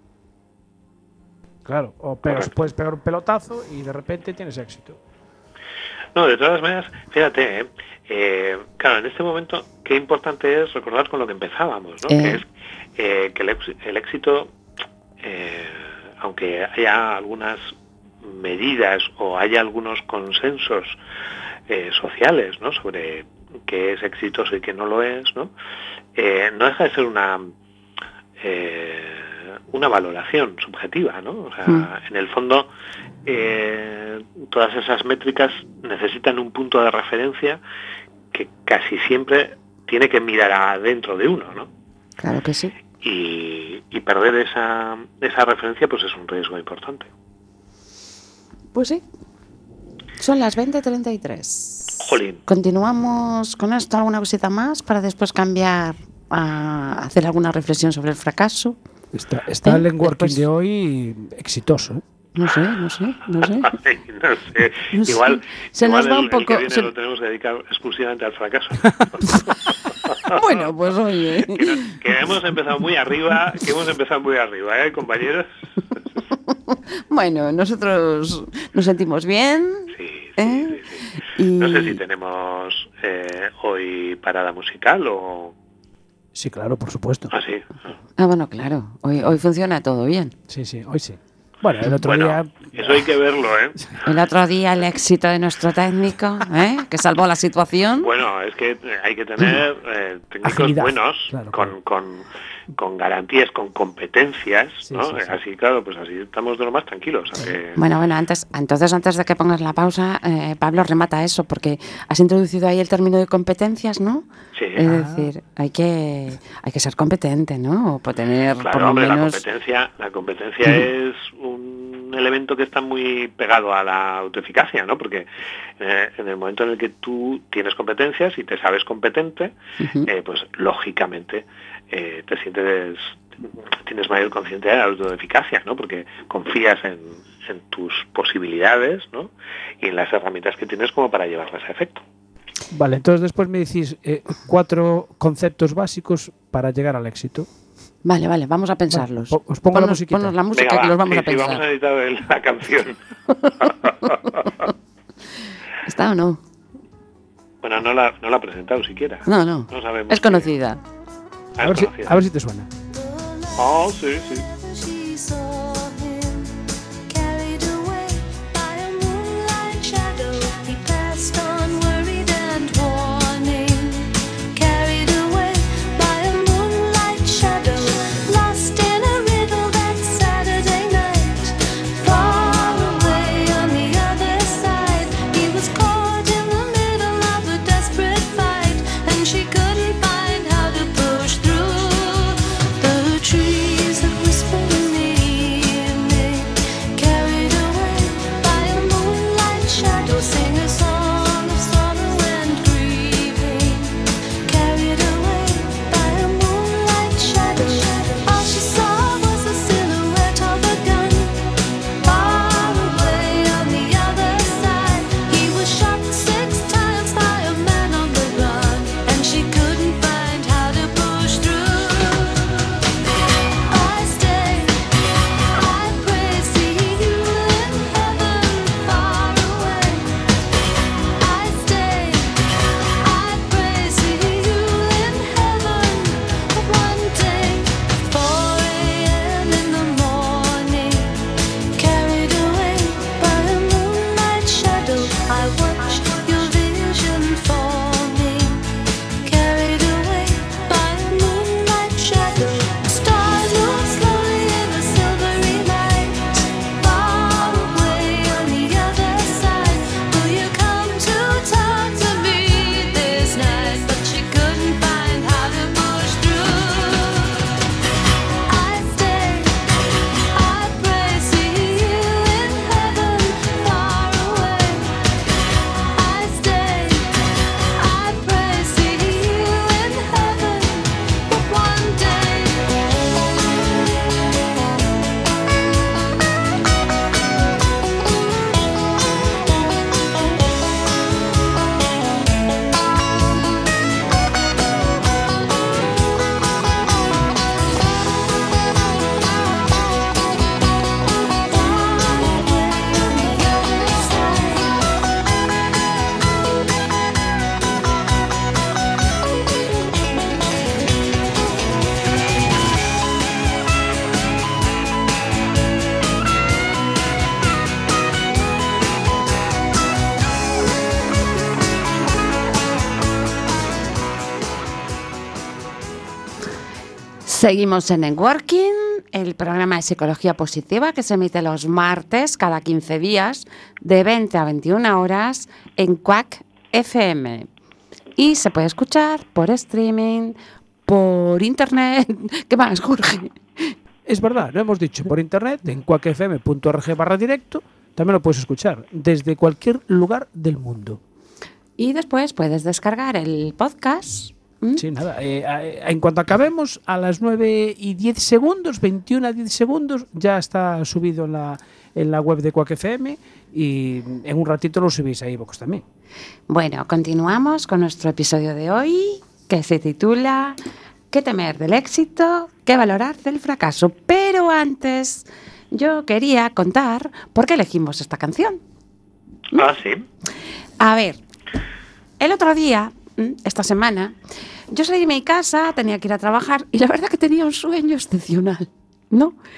Claro, o pegas, puedes pegar un pelotazo y de repente tienes éxito. No, de todas maneras, fíjate, ¿eh? Eh, claro, en este momento, qué importante es recordar con lo que empezábamos, ¿no? Eh. Que es eh, que el, el éxito, eh, aunque haya algunas medidas o haya algunos consensos eh, sociales, ¿no? Sobre qué es exitoso y qué no lo es, ¿no? Eh, no deja de ser una eh, una valoración subjetiva, ¿no? O sea, mm. en el fondo, eh, todas esas métricas necesitan un punto de referencia que casi siempre tiene que mirar adentro de uno, ¿no? Claro que sí. Y, y perder esa, esa referencia, pues es un riesgo importante. Pues sí. Son las veinte treinta y tres. Jolín. Continuamos con esto, alguna cosita más para después cambiar a hacer alguna reflexión sobre el fracaso. Está, está ¿Eh? el networking después... de hoy exitoso, ¿eh? No sé, no sé, no sé. Ay, no sé. No igual sé. Se igual nos va el, un poco. El que viene se... lo tenemos que dedicar exclusivamente al fracaso. Bueno, pues oye. Que, no, que hemos empezado muy arriba, que hemos empezado muy arriba, ¿eh, compañeros? Bueno, nosotros nos sentimos bien. Sí, sí, ¿eh? sí, sí. Y... No sé si tenemos eh, hoy parada musical o... Sí, claro, por supuesto. Ah, sí. Ah, bueno, claro. Hoy, hoy funciona todo bien. Sí, sí, hoy sí. Bueno, el otro bueno, día... Eso hay que verlo, ¿eh? El otro día el éxito de nuestro técnico, ¿eh? Que salvó la situación. Bueno, es que hay que tener eh, técnicos Agilidad, buenos, claro, con, claro. con, con garantías, con competencias, Sí, ¿no? sí, sí. Así, claro, pues así estamos de lo más tranquilos. O sea que- Bueno, bueno, antes, entonces antes de que pongas la pausa, eh, Pablo, remata eso, porque has introducido ahí el término de competencias, ¿no? Sí. Es Ah. decir, hay que hay que ser competente, ¿no? O por tener Claro, por lo hombre, menos... la competencia, la competencia es un elemento que está muy pegado a la autoeficacia, ¿no? Porque eh, en el momento en el que tú tienes competencias y te sabes competente, Ujú. eh, pues lógicamente eh, te sientes, tienes mayor conciencia de la autoeficacia, ¿no? Porque confías en, en tus posibilidades, ¿no? Y en las herramientas que tienes como para llevarlas a efecto. Vale, entonces después me decís eh, cuatro conceptos básicos para llegar al éxito. Vale, vale, vamos a pensarlos. Vale, os pongo la Ponnos- musiquita. ponnos la música Venga, que va, los vamos sí, a sí, pensar. vamos a editar el- la canción. ¿Está o no? Bueno, no la, no la he presentado siquiera. No, no. No sabemos Es que- conocida. Ah, A ver, es si, conocida. a ver si te suena. Oh, sí, sí. She saw him carried away by a moonlight shadow. He passed on worried and warning. Carried away by a moonlight shadow. Lost in a riddle that Saturday night. Far away on the other side. He was caught in the middle of a desperate fight. And she couldn't find how to push through. The trees that whisper in the evening, carried away by a moonlight shadow, sing a song of sorrow and grieving. Carried away by a moonlight shadow, all she saw was the silhouette of a gun. Far away on the other side, he was shot six times by a man on the run, and she couldn't find how to push through. I stay, I pray, see you in heaven, far away. I stay, I pray, see you in heaven. But one day, four a.m. in the morning, carried away by a moonlight shadow, I watched your vision forming. Carried away by a moonlight shadow, stars move slowly in the silvery light. Far away on the other side, will you come to talk to me this night? But she couldn't find how to push through. I stay, I pray, see you in heaven, far away. I stay, I pray, see you in heaven, but one day. Seguimos en Networking, el programa de psicología positiva que se emite los martes cada quince días de veinte a veintiuna horas en Quack F M. Y se puede escuchar por streaming, por internet. ¿Qué más, Jorge? Es verdad, lo hemos dicho, por internet, en cuacfm.org barra directo, también lo puedes escuchar desde cualquier lugar del mundo. Y después puedes descargar el podcast. ¿Mm? Sí, nada, eh, a- en cuanto acabemos, a las nueve y diez segundos, veintiuno a diez segundos, ya está subido en la, en la web de Quack F M y en un ratito lo subís a iVoox también. Bueno, continuamos con nuestro episodio de hoy, que se titula ¿Qué temer del éxito? ¿Qué valorar del fracaso? Pero antes, yo quería contar por qué elegimos esta canción. Ah, sí. A ver, el otro día, mm, esta semana, yo salí de mi casa, tenía que ir a trabajar y la verdad que tenía un sueño excepcional, ¿no?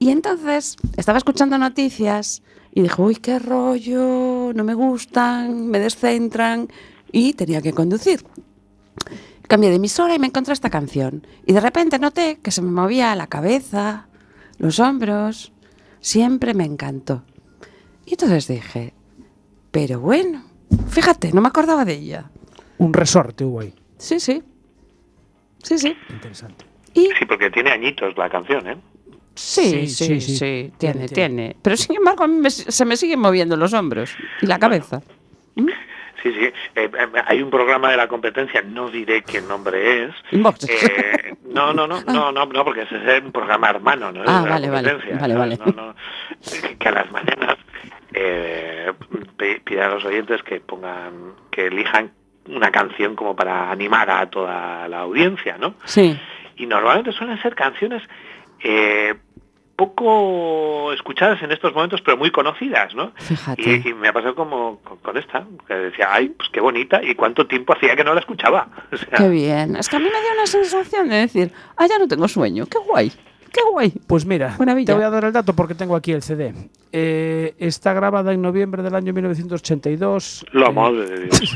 Y entonces estaba escuchando noticias y dije, uy, qué rollo, no me gustan, me descentran, y tenía que conducir. Cambié de emisora y me encontré esta canción. Y de repente noté que se me movía la cabeza, los hombros. Siempre me encantó. Y entonces dije, pero bueno, fíjate, no me acordaba de ella. Un resorte hubo ahí. Sí, sí. Sí, sí. Interesante. Y Sí, porque tiene añitos la canción, ¿eh? sí, sí, Sí, sí, sí, sí. tiene, Tiene, tiene. Pero sin embargo, a mí me- se me siguen moviendo los hombros y la cabeza. Sí, sí. Eh, eh, hay un programa de la competencia, no diré qué nombre es. Inbox. Eh, no, no, no, no, no, no, porque ese es un programa hermano, ¿no? Ah, de la vale, vale, competencia, vale, ¿sabes? vale. No, no, que- que a las mañanas eh, pe- pide a los oyentes que pongan, que elijan una canción como para animar a toda la audiencia, ¿no? Sí. Y normalmente suelen ser canciones eh, poco escuchadas en estos momentos, pero muy conocidas, ¿no? Fíjate. Y, y me ha pasado como con, con esta, que decía, ay, pues qué bonita, y cuánto tiempo hacía que no la escuchaba. O sea, Qué bien. Es que a mí me dio una sensación de decir, ah, ya no tengo sueño. Qué guay. Qué guay. Pues mira, Maravilla. te voy a dar el dato porque tengo aquí el C D. Eh, está grabada en noviembre del año mil novecientos ochenta y dos. la eh, madre de Dios.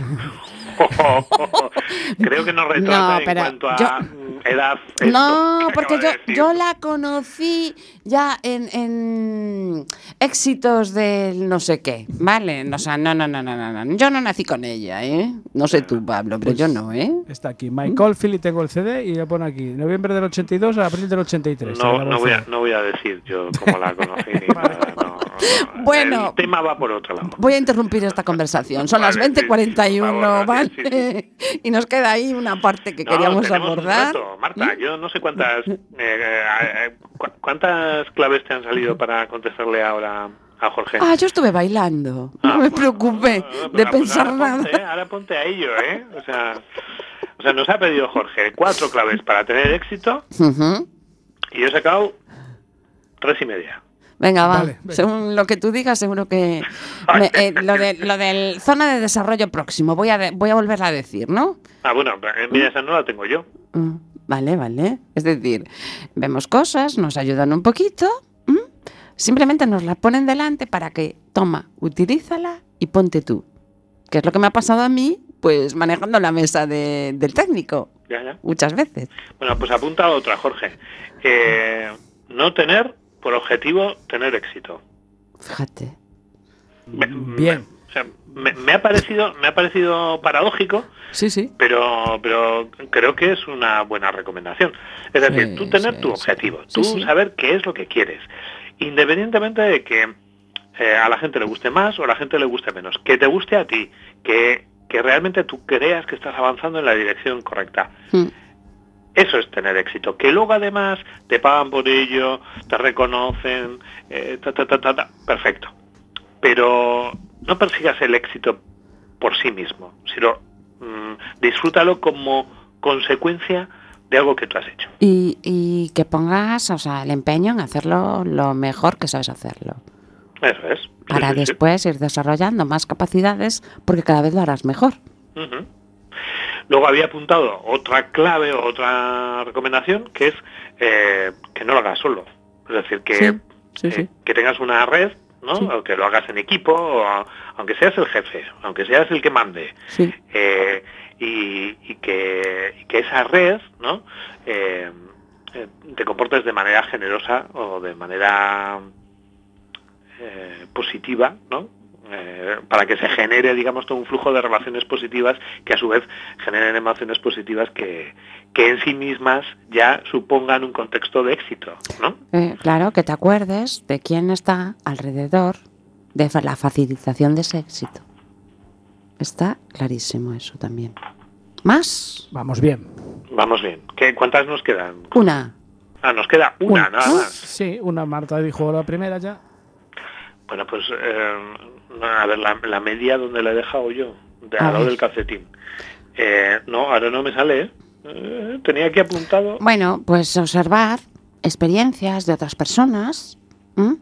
Creo que nos retrata No, en pero cuanto a yo- mm, edad. esto No, que porque acaba yo, de decir. yo la conocí ya en, en éxitos del no sé qué, ¿vale? O sea, no, no, no, no, no, no. Yo no nací con ella, ¿eh? No sé tú, Pablo, pero Pues- yo no, ¿eh? Está aquí, Mike Oldfield, y tengo el C D y le pone aquí, noviembre del ochenta y dos a abril del ochenta y tres. No, no, voy a, no voy a decir yo cómo la conocí ni nada. No, no, no. Bueno. El tema va por otro lado. Voy a interrumpir esta conversación. Son las Vale, veinte cuarenta y sí, por uno, favor, ¿vale? sí, sí, Y nos queda ahí una parte que No, queríamos tenemos un abordar. reto, Marta, yo no sé cuántas eh, eh, cu- cuántas claves te han salido para contestarle ahora a Jorge. Ah, yo estuve bailando. No Ah, me bueno, preocupé bueno, de pues pensar ahora ponte, nada. ahora ponte a ello, ¿eh? O sea, o sea, nos ha pedido Jorge cuatro claves para tener éxito Ujú. y yo he sacado tres y media. Venga, va. Vale, venga. Según lo que tú digas, seguro que me- eh, lo de lo del zona de desarrollo próximo voy a de- voy a volverla a decir, ¿no? Ah, bueno, en mira, esa no la tengo yo. Mm, Vale, vale. Es decir, vemos cosas, nos ayudan un poquito, ¿m? Simplemente nos la ponen delante para que, toma, utilízala y ponte tú. Que es lo que me ha pasado a mí, pues manejando la mesa de- del técnico, Ya, ya. muchas veces. Bueno, pues apunta otra, Jorge. Eh, no tener por objetivo tener éxito. Fíjate. Me- Bien. me- o sea, me, me ha parecido, me ha parecido paradójico, Sí, sí. pero, pero creo que es una buena recomendación. Es decir, Sí, tú tener sí, tu sí. objetivo, Sí, tú sí. saber qué es lo que quieres, independientemente de que eh, a la gente le guste más o a la gente le guste menos, que te guste a ti, que, que realmente tú creas que estás avanzando en la dirección correcta. Mm. Eso es tener éxito. Que luego además te pagan por ello, te reconocen, eh, ta, ta, ta, ta, ta, perfecto. Pero no persigas el éxito por sí mismo, sino mm, disfrútalo como consecuencia de algo que tú has hecho. Y, y que pongas, o sea, el empeño en hacerlo lo mejor que sabes hacerlo. Eso es. Sí, Para sí, sí. después ir desarrollando más capacidades, porque cada vez lo harás mejor. Ujú. Luego había apuntado otra clave o otra recomendación, que es eh, que no lo hagas solo. Es decir, que, Sí, sí, eh, sí. que tengas una red, ¿no? Sí. O que lo hagas en equipo, o a- aunque seas el jefe, aunque seas el que mande. Sí. Eh, y, y que, y que esa red, ¿no? Eh, eh, te comportes de manera generosa o de manera eh, positiva, ¿no? Eh, para que se genere, digamos, todo un flujo de relaciones positivas que a su vez generen emociones positivas que, que en sí mismas ya supongan un contexto de éxito, ¿no? Eh, claro, que te acuerdes de quién está alrededor de fa- la facilitación de ese éxito. Está clarísimo eso también. ¿Más? Vamos bien. Vamos bien. ¿Qué, ¿Cuántas nos quedan? Una. Ah, nos queda una, Una. nada más. Sí, una Marta dijo la primera ya. Bueno, pues, eh, a ver, la, la media donde la he dejado yo, de, A al lado ver. del calcetín. Eh, no, ahora no me sale, ¿eh? Eh, tenía aquí apuntado. Bueno, pues observar experiencias de otras personas, ¿m?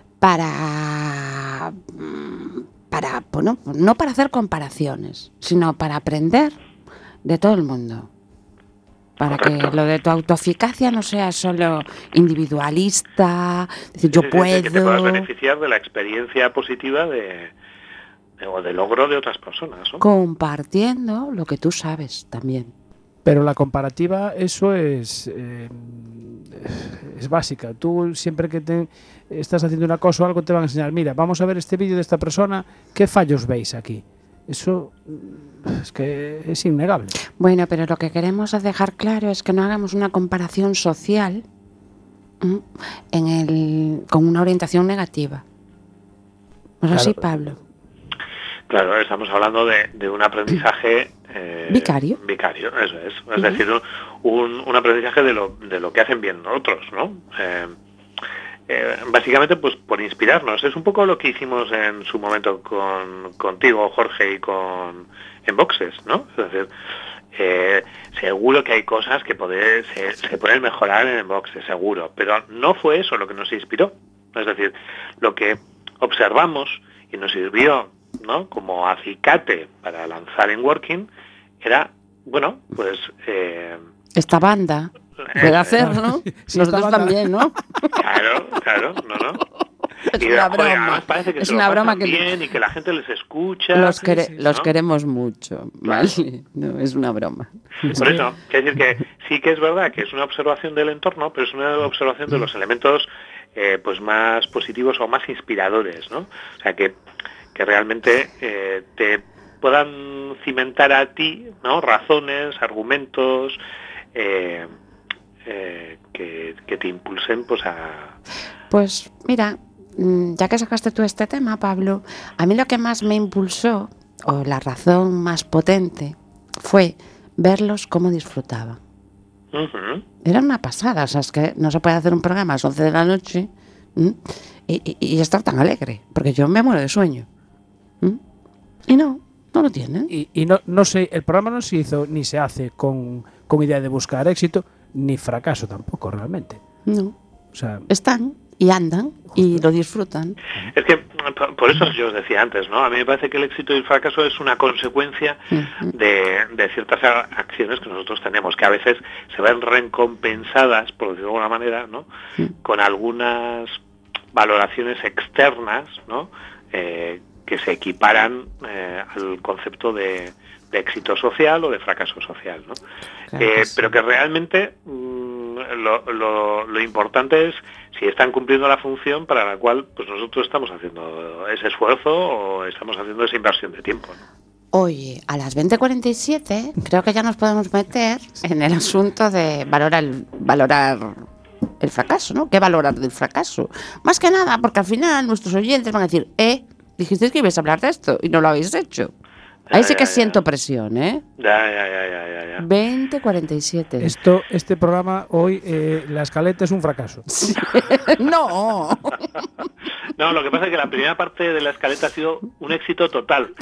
para, mm, para, bueno, no para hacer comparaciones, sino para aprender de todo el mundo. para Correcto. que lo de tu autoeficacia no sea solo individualista, decir yo Sí, sí, sí, que te puedas puedo, beneficiar de la experiencia positiva de, de- o de logro de otras personas, ¿no? compartiendo lo que tú sabes también. Pero la comparativa, eso es, eh, es básica. Tú siempre que te estás haciendo una cosa o algo te van a enseñar, mira, vamos a ver este vídeo de esta persona, ¿qué fallos veis aquí? Eso mm, es que es innegable. Bueno, pero lo que queremos dejar claro es que no hagamos una comparación social ¿m? en el, con una orientación negativa. ¿No es así, Claro. Pablo? Claro, estamos hablando de, de un aprendizaje eh, Vicario. Vicario, eso es. Es decir, un, un, un aprendizaje de lo, de lo que hacen bien otros, ¿no? Eh, eh, básicamente, pues por inspirarnos. Es un poco lo que hicimos en su momento con contigo, Jorge, y con en Boxes, ¿no? Es decir, eh, seguro que hay cosas que poder, se, se pueden mejorar en Boxes, seguro. Pero no fue eso lo que nos inspiró. Es decir, lo que observamos y nos sirvió, ¿no?, como acicate para lanzar en Working era, bueno, pues eh, Esta banda eh, puede hacerlo, Sí, nosotros esta banda. también, ¿no? claro, claro, no, no. Es Y, una joder, broma. además parece que Es se lo una broma pasan que bien y que la gente les escucha. los, quere- sí, los ¿no? queremos mucho, ¿vale? No, es una broma. Por eso, quiero decir que sí que es verdad que es una observación del entorno, pero es una observación de los elementos eh, pues más positivos o más inspiradores, ¿no? O sea, que, que realmente eh, te puedan cimentar a ti, ¿no?, razones, argumentos eh, eh, que, que te impulsen pues a... Pues mira, mm, ya que sacaste tú este tema, Pablo, a mí lo que más me impulsó, o la razón más potente, fue verlos cómo disfrutaban. Ujú. Era una pasada, o sea, es que no se puede hacer un programa a las once de la noche ¿m? y, y- y estar tan alegre, porque yo me muero de sueño. ¿m? Y no, no lo tienen. Y, y no, no sé, el programa no se hizo ni se hace con, con idea de buscar éxito, ni fracaso tampoco realmente. No, O sea, están y andan y lo disfrutan. Es que por- por eso yo os decía antes, ¿no? A mí me parece que el éxito y el fracaso es una consecuencia Ujú. de, de ciertas a- acciones que nosotros tenemos, que a veces se ven recompensadas, por decirlo de alguna manera, ¿no?, con algunas valoraciones externas, ¿no?, eh, que se equiparan eh, al concepto de, de éxito social o de fracaso social, ¿no? Claro Eh, que sí. pero que realmente mm, lo, lo, lo importante es si están cumpliendo la función para la cual pues nosotros estamos haciendo ese esfuerzo o estamos haciendo esa inversión de tiempo, ¿no? Oye, a las veinte cuarenta y siete creo que ya nos podemos meter en el asunto de valorar el, valorar el fracaso, ¿no? ¿Qué valorar del fracaso? Más que nada, porque al final nuestros oyentes van a decir, eh, dijisteis que ibais a hablar de esto y no lo habéis hecho. Ahí Ya, sí que ya, ya. siento presión, ¿eh? Ya, ya, ya, ya, ya, ya. veinte cuarenta y siete. esto, este programa hoy, eh, la escaleta es un fracaso. No. No, lo que pasa es que la primera parte de la escaleta ha sido un éxito total.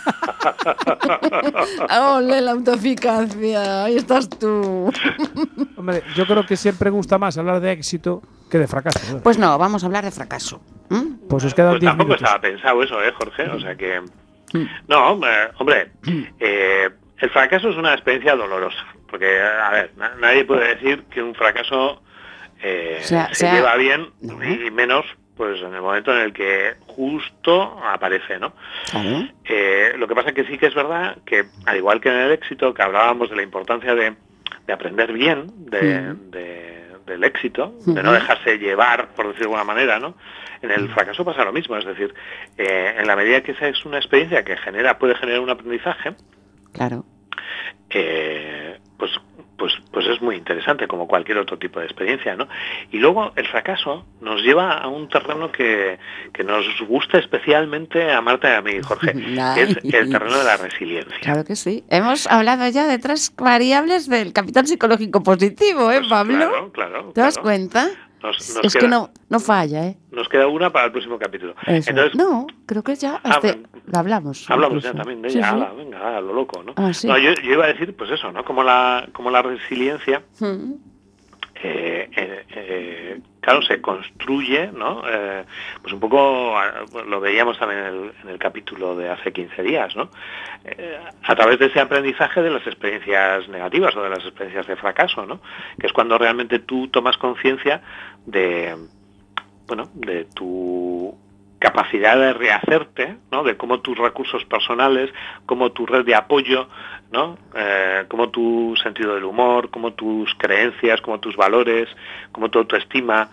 Ole, la autoeficacia. Ahí estás tú. Hombre, yo creo que siempre gusta más hablar de éxito que de fracaso, ¿no? Pues no, vamos a hablar de fracaso. ¿Mm? Pues os quedan Pues diez tampoco minutos. estaba pensado eso, ¿eh, Jorge? O sea que... No, hombre, hombre eh, el fracaso es una experiencia dolorosa, porque, a ver, na- nadie puede decir que un fracaso eh, Sea- se sea- lleva bien, No. y menos pues en el momento en el que justo aparece, ¿no? Claro. Eh, lo que pasa es que sí que es verdad que, al igual que en el éxito, que hablábamos de la importancia de, de aprender bien de, Ujú. de- del éxito, de no Ujú. dejarse llevar, por decirlo de alguna manera, ¿no? En el fracaso pasa lo mismo, es decir, eh, en la medida que esa es una experiencia que genera, puede generar un aprendizaje, Claro. eh, pues, pues, pues es muy interesante, como cualquier otro tipo de experiencia, ¿no? Y luego el fracaso nos lleva a un terreno que, que nos gusta especialmente a Marta y a mí, Jorge, que es el terreno de la resiliencia. Claro que sí. Hemos hablado ya de tres variables del capital psicológico positivo, ¿eh, Pues Pablo? Claro, claro. ¿Te das claro. cuenta? Nos, nos es queda, que no, no falla, ¿eh? nos queda una para el próximo capítulo. Eso. Entonces, no, creo que ya Ah, este, bueno. lo hablamos. hablamos incluso. ya también de Sí, ella, sí. ala, venga, a lo loco, ¿no? Ah, sí. No, yo, yo iba a decir, pues eso, ¿no? Como la, como la resiliencia Mm. eh, eh, eh, claro, se construye, ¿no? Eh, pues un poco, lo veíamos también en el, en el capítulo de hace quince días, ¿no? Eh, a través de ese aprendizaje de las experiencias negativas o de las experiencias de fracaso, ¿no? Que es cuando realmente tú tomas conciencia de, bueno, de tu capacidad de rehacerte, ¿no? De cómo tus recursos personales, cómo tu red de apoyo, ¿no? Eh, cómo tu sentido del humor, cómo tus creencias, cómo tus valores, cómo tu autoestima,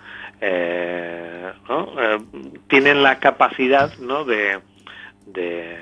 eh, ¿no? eh, tienen la capacidad, ¿no? de, de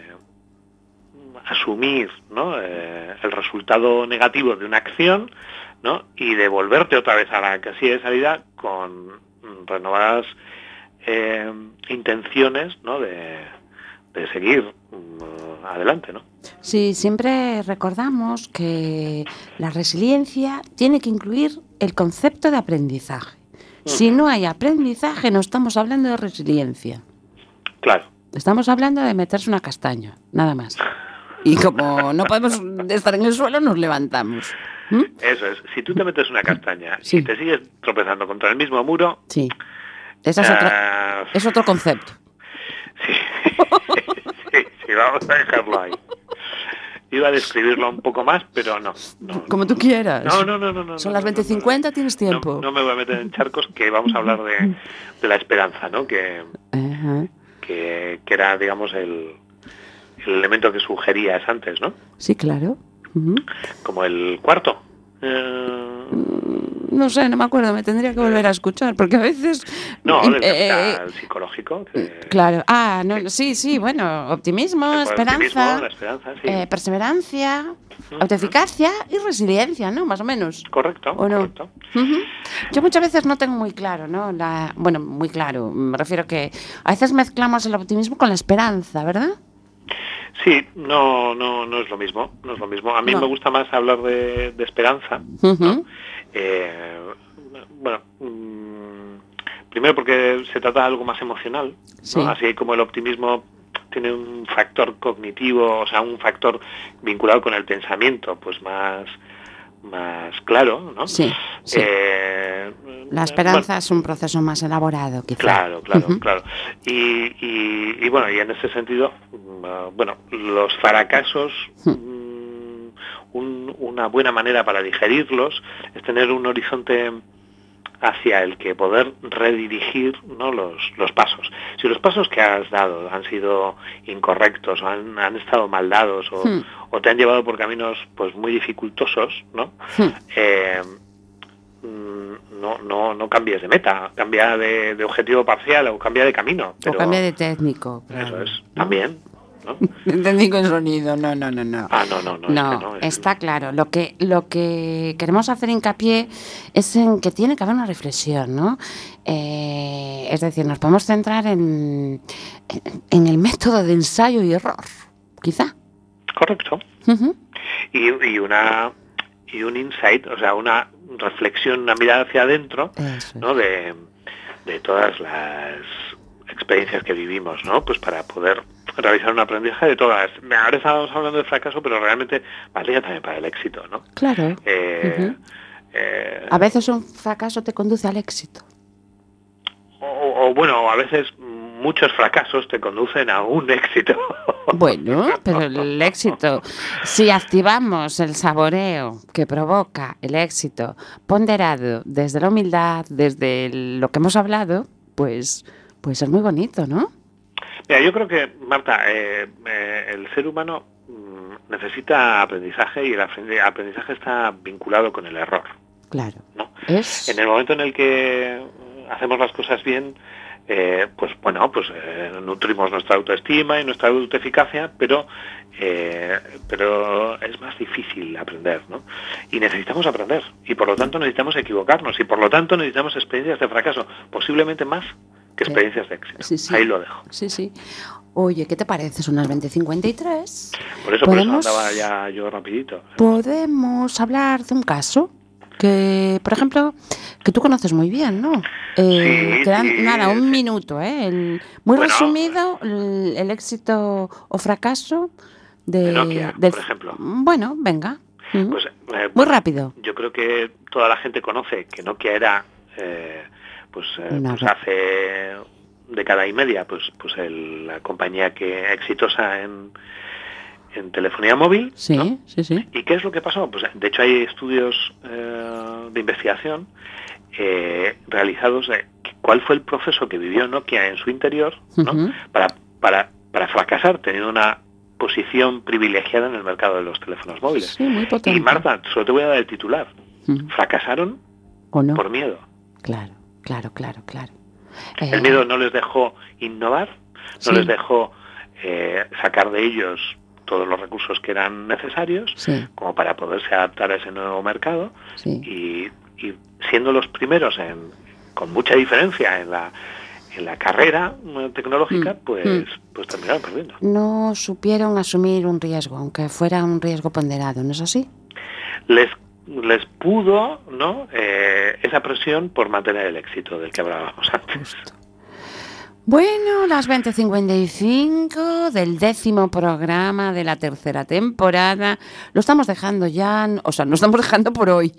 asumir, ¿no? eh, el resultado negativo de una acción, ¿no? Y de volverte otra vez a la casilla de salida con renovadas Eh, intenciones, ¿no? de, de seguir um, adelante, ¿no? Sí, siempre recordamos que la resiliencia tiene que incluir el concepto de aprendizaje. Si no hay aprendizaje, no estamos hablando de resiliencia. Claro. Estamos hablando de meterse una castaña, nada más. Y como no podemos estar en el suelo, nos levantamos. ¿Mm? Eso es. Si tú te metes una castaña Sí. y te sigues tropezando contra el mismo muro, Sí. Ese es, otro, ah, es otro concepto. sí, sí, sí, vamos a dejarlo ahí. Iba a describirlo un poco más, pero no. no Como tú quieras. No, no, no, no. no Son no, las no, veinte cincuenta, no, no. tienes tiempo. No, no me voy a meter en charcos, que vamos a hablar de, de la esperanza, ¿no? Que, Ajá. que, que era, digamos, el, el elemento que sugerías antes, ¿no? Sí, claro. Ujú. Como el cuarto. Eh, No sé, no me acuerdo, me tendría que volver a escuchar, porque a veces... no, Eh, del eh, capital psicológico. Que, Claro, ah, no, sí, sí, bueno, optimismo, el esperanza, optimismo, la esperanza, sí. eh, perseverancia, Ujú. autoeficacia y resiliencia, ¿no? Más o menos. Correcto, ¿O no? correcto. Ujú. Yo muchas veces no tengo muy claro, ¿no? La, bueno, muy claro, me refiero que a veces mezclamos el optimismo con la esperanza, ¿verdad? Sí, no, no, no es lo mismo, no es lo mismo. A mí No. me gusta más hablar de, de esperanza. Ujú. Eh, bueno, mm, primero porque se trata de algo más emocional, ¿no? Sí. Así como el optimismo tiene un factor cognitivo, o sea, un factor vinculado con el pensamiento, pues más, más claro, ¿no? Sí, sí. Eh, La esperanza bueno, es un proceso más elaborado, quizá. Claro, claro, Ujú. claro. Y, y, y bueno, y en ese sentido, uh, bueno, los fracasos, um, un, una buena manera para digerirlos es tener un horizonte hacia el que poder redirigir, ¿no? los, los pasos. Si los pasos que has dado han sido incorrectos o han, han estado mal dados o, Hmm. o te han llevado por caminos pues muy dificultosos, ¿no? Hmm. Eh, no, no, no cambies de meta, cambia de, de objetivo parcial o cambia de camino. Pero O cambia de técnico. eso claro. es, también, ¿no? De técnico en sonido, no, no, no, no. Ah, no, no, no. No, es que no, es- está claro. Lo que, lo que queremos hacer hincapié es en que tiene que haber una reflexión, ¿no? Eh, es decir, nos podemos centrar en, en, en el método de ensayo y error, quizá. Correcto. Ujú. Y, y una y un insight, o sea, una reflexión, una mirada hacia adentro, Eso es. ¿no? De, de todas las experiencias que vivimos, ¿no? Pues para poder realizar un aprendizaje de todas. Ahora estábamos hablando de fracaso, pero realmente valdría también para el éxito, ¿no? Claro. Eh, Ujú. eh, A veces un fracaso te conduce al éxito. o, o, bueno, a veces muchos fracasos te conducen a un éxito. Bueno, pero el éxito, si activamos el saboreo que provoca el éxito ponderado desde la humildad, desde el- lo que hemos hablado, pues, pues es muy bonito, ¿no? Mira, yo creo que, Marta, eh, eh, el ser humano mm, necesita aprendizaje y el aprendi- aprendizaje está vinculado con el error, Claro. ¿no? Es En el momento en el que hacemos las cosas bien, eh, pues bueno, pues eh, nutrimos nuestra autoestima y nuestra autoeficacia, pero eh, pero es más difícil aprender, ¿no? Y necesitamos aprender, y por lo tanto necesitamos equivocarnos, y por lo tanto necesitamos experiencias de fracaso, posiblemente más que Sí. experiencias de éxito. Sí, sí. Ahí lo dejo. Sí, sí. Oye, ¿qué te parece? Son las veinte cincuenta y tres. Por eso, por eso ¿Podemos- andaba ya yo rapidito. Podemos hablar de un caso que, por ejemplo, que tú conoces muy bien, ¿no? Eh, Sí, te dan, sí, nada, un sí. minuto, ¿eh? El- muy Bueno. resumido, el, el éxito o fracaso de, De Nokia, del- por ejemplo. Bueno, venga. Ujú. Pues, eh, muy bueno, rápido. Yo creo creo que toda la gente conoce que Nokia era, eh, pues, eh, Una pues re- hace década y media, pues, pues el- la compañía que exitosa en, en telefonía móvil. Sí, ¿no? sí, sí. ¿Y qué es lo que pasó? Pues de hecho hay estudios eh, de investigación eh, realizados de cuál fue el proceso que vivió Nokia en su interior, ¿no? Ujú. para, para, para fracasar teniendo una posición privilegiada en el mercado de los teléfonos móviles. Sí, muy potente. Y Marta, solo te voy a dar el titular. Ujú. Fracasaron ¿O no? por miedo. Claro, claro, claro, claro. El Eh, miedo no les dejó innovar, no Sí. les dejó eh, sacar de ellos todos los recursos que eran necesarios Sí, como para poderse adaptar a ese nuevo mercado sí. y, y siendo los primeros en, con mucha diferencia en la en la carrera eh, tecnológica, Mm, pues, mm. pues terminaron perdiendo. No supieron asumir un riesgo, aunque fuera un riesgo ponderado, ¿no es así? Les les pudo, ¿no? Eh, esa presión por mantener el éxito del que hablábamos antes. Justo. Bueno, las veinte cincuenta y cinco del décimo programa de la tercera temporada. Lo estamos dejando ya, o sea, lo estamos dejando por hoy.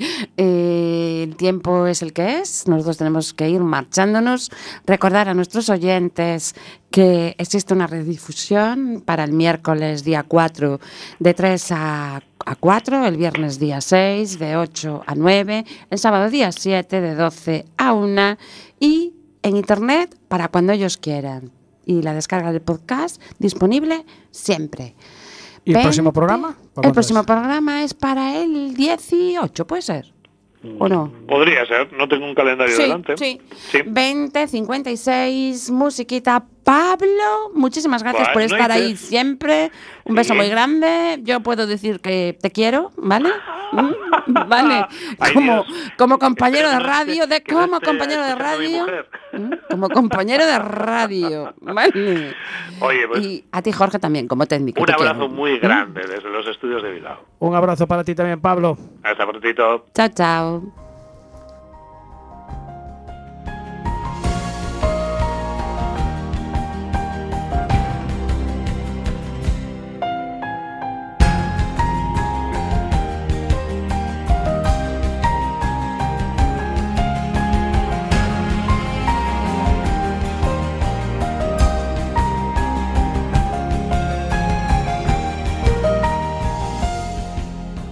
Eh, el tiempo es el que es, nosotros tenemos que ir marchándonos. Recordar a nuestros oyentes que existe una redifusión para el miércoles día cuatro de tres a cuatro, el viernes día seis de ocho a nueve, el sábado día siete de doce a una y en internet para cuando ellos quieran. Y la descarga del podcast disponible siempre. ¿Y el veinte próximo programa? ¿Para El cuándo próximo es? programa es para el dieciocho, ¿puede ser? ¿O no? Podría ser, no tengo un calendario Sí, delante. sí. Sí. veinte cincuenta y seis, musiquita. Pablo, muchísimas gracias Buah, por no estar hay ahí que- siempre. Un Sí. beso muy grande. Yo puedo decir que te quiero, ¿vale? ¿Mm? Vale. Ay, Como, Dios. como compañero Espero de que no radio, esté- de que no como esté compañero de escuchando a mi radio. mujer. ¿Mm? Como compañero de radio, ¿vale? Oye, pues Y a ti, Jorge, también, como técnico. un te abrazo quiero. muy ¿Mm? grande desde los estudios de Bilbao. Un abrazo para ti también, Pablo. Hasta prontito. Chao, chao.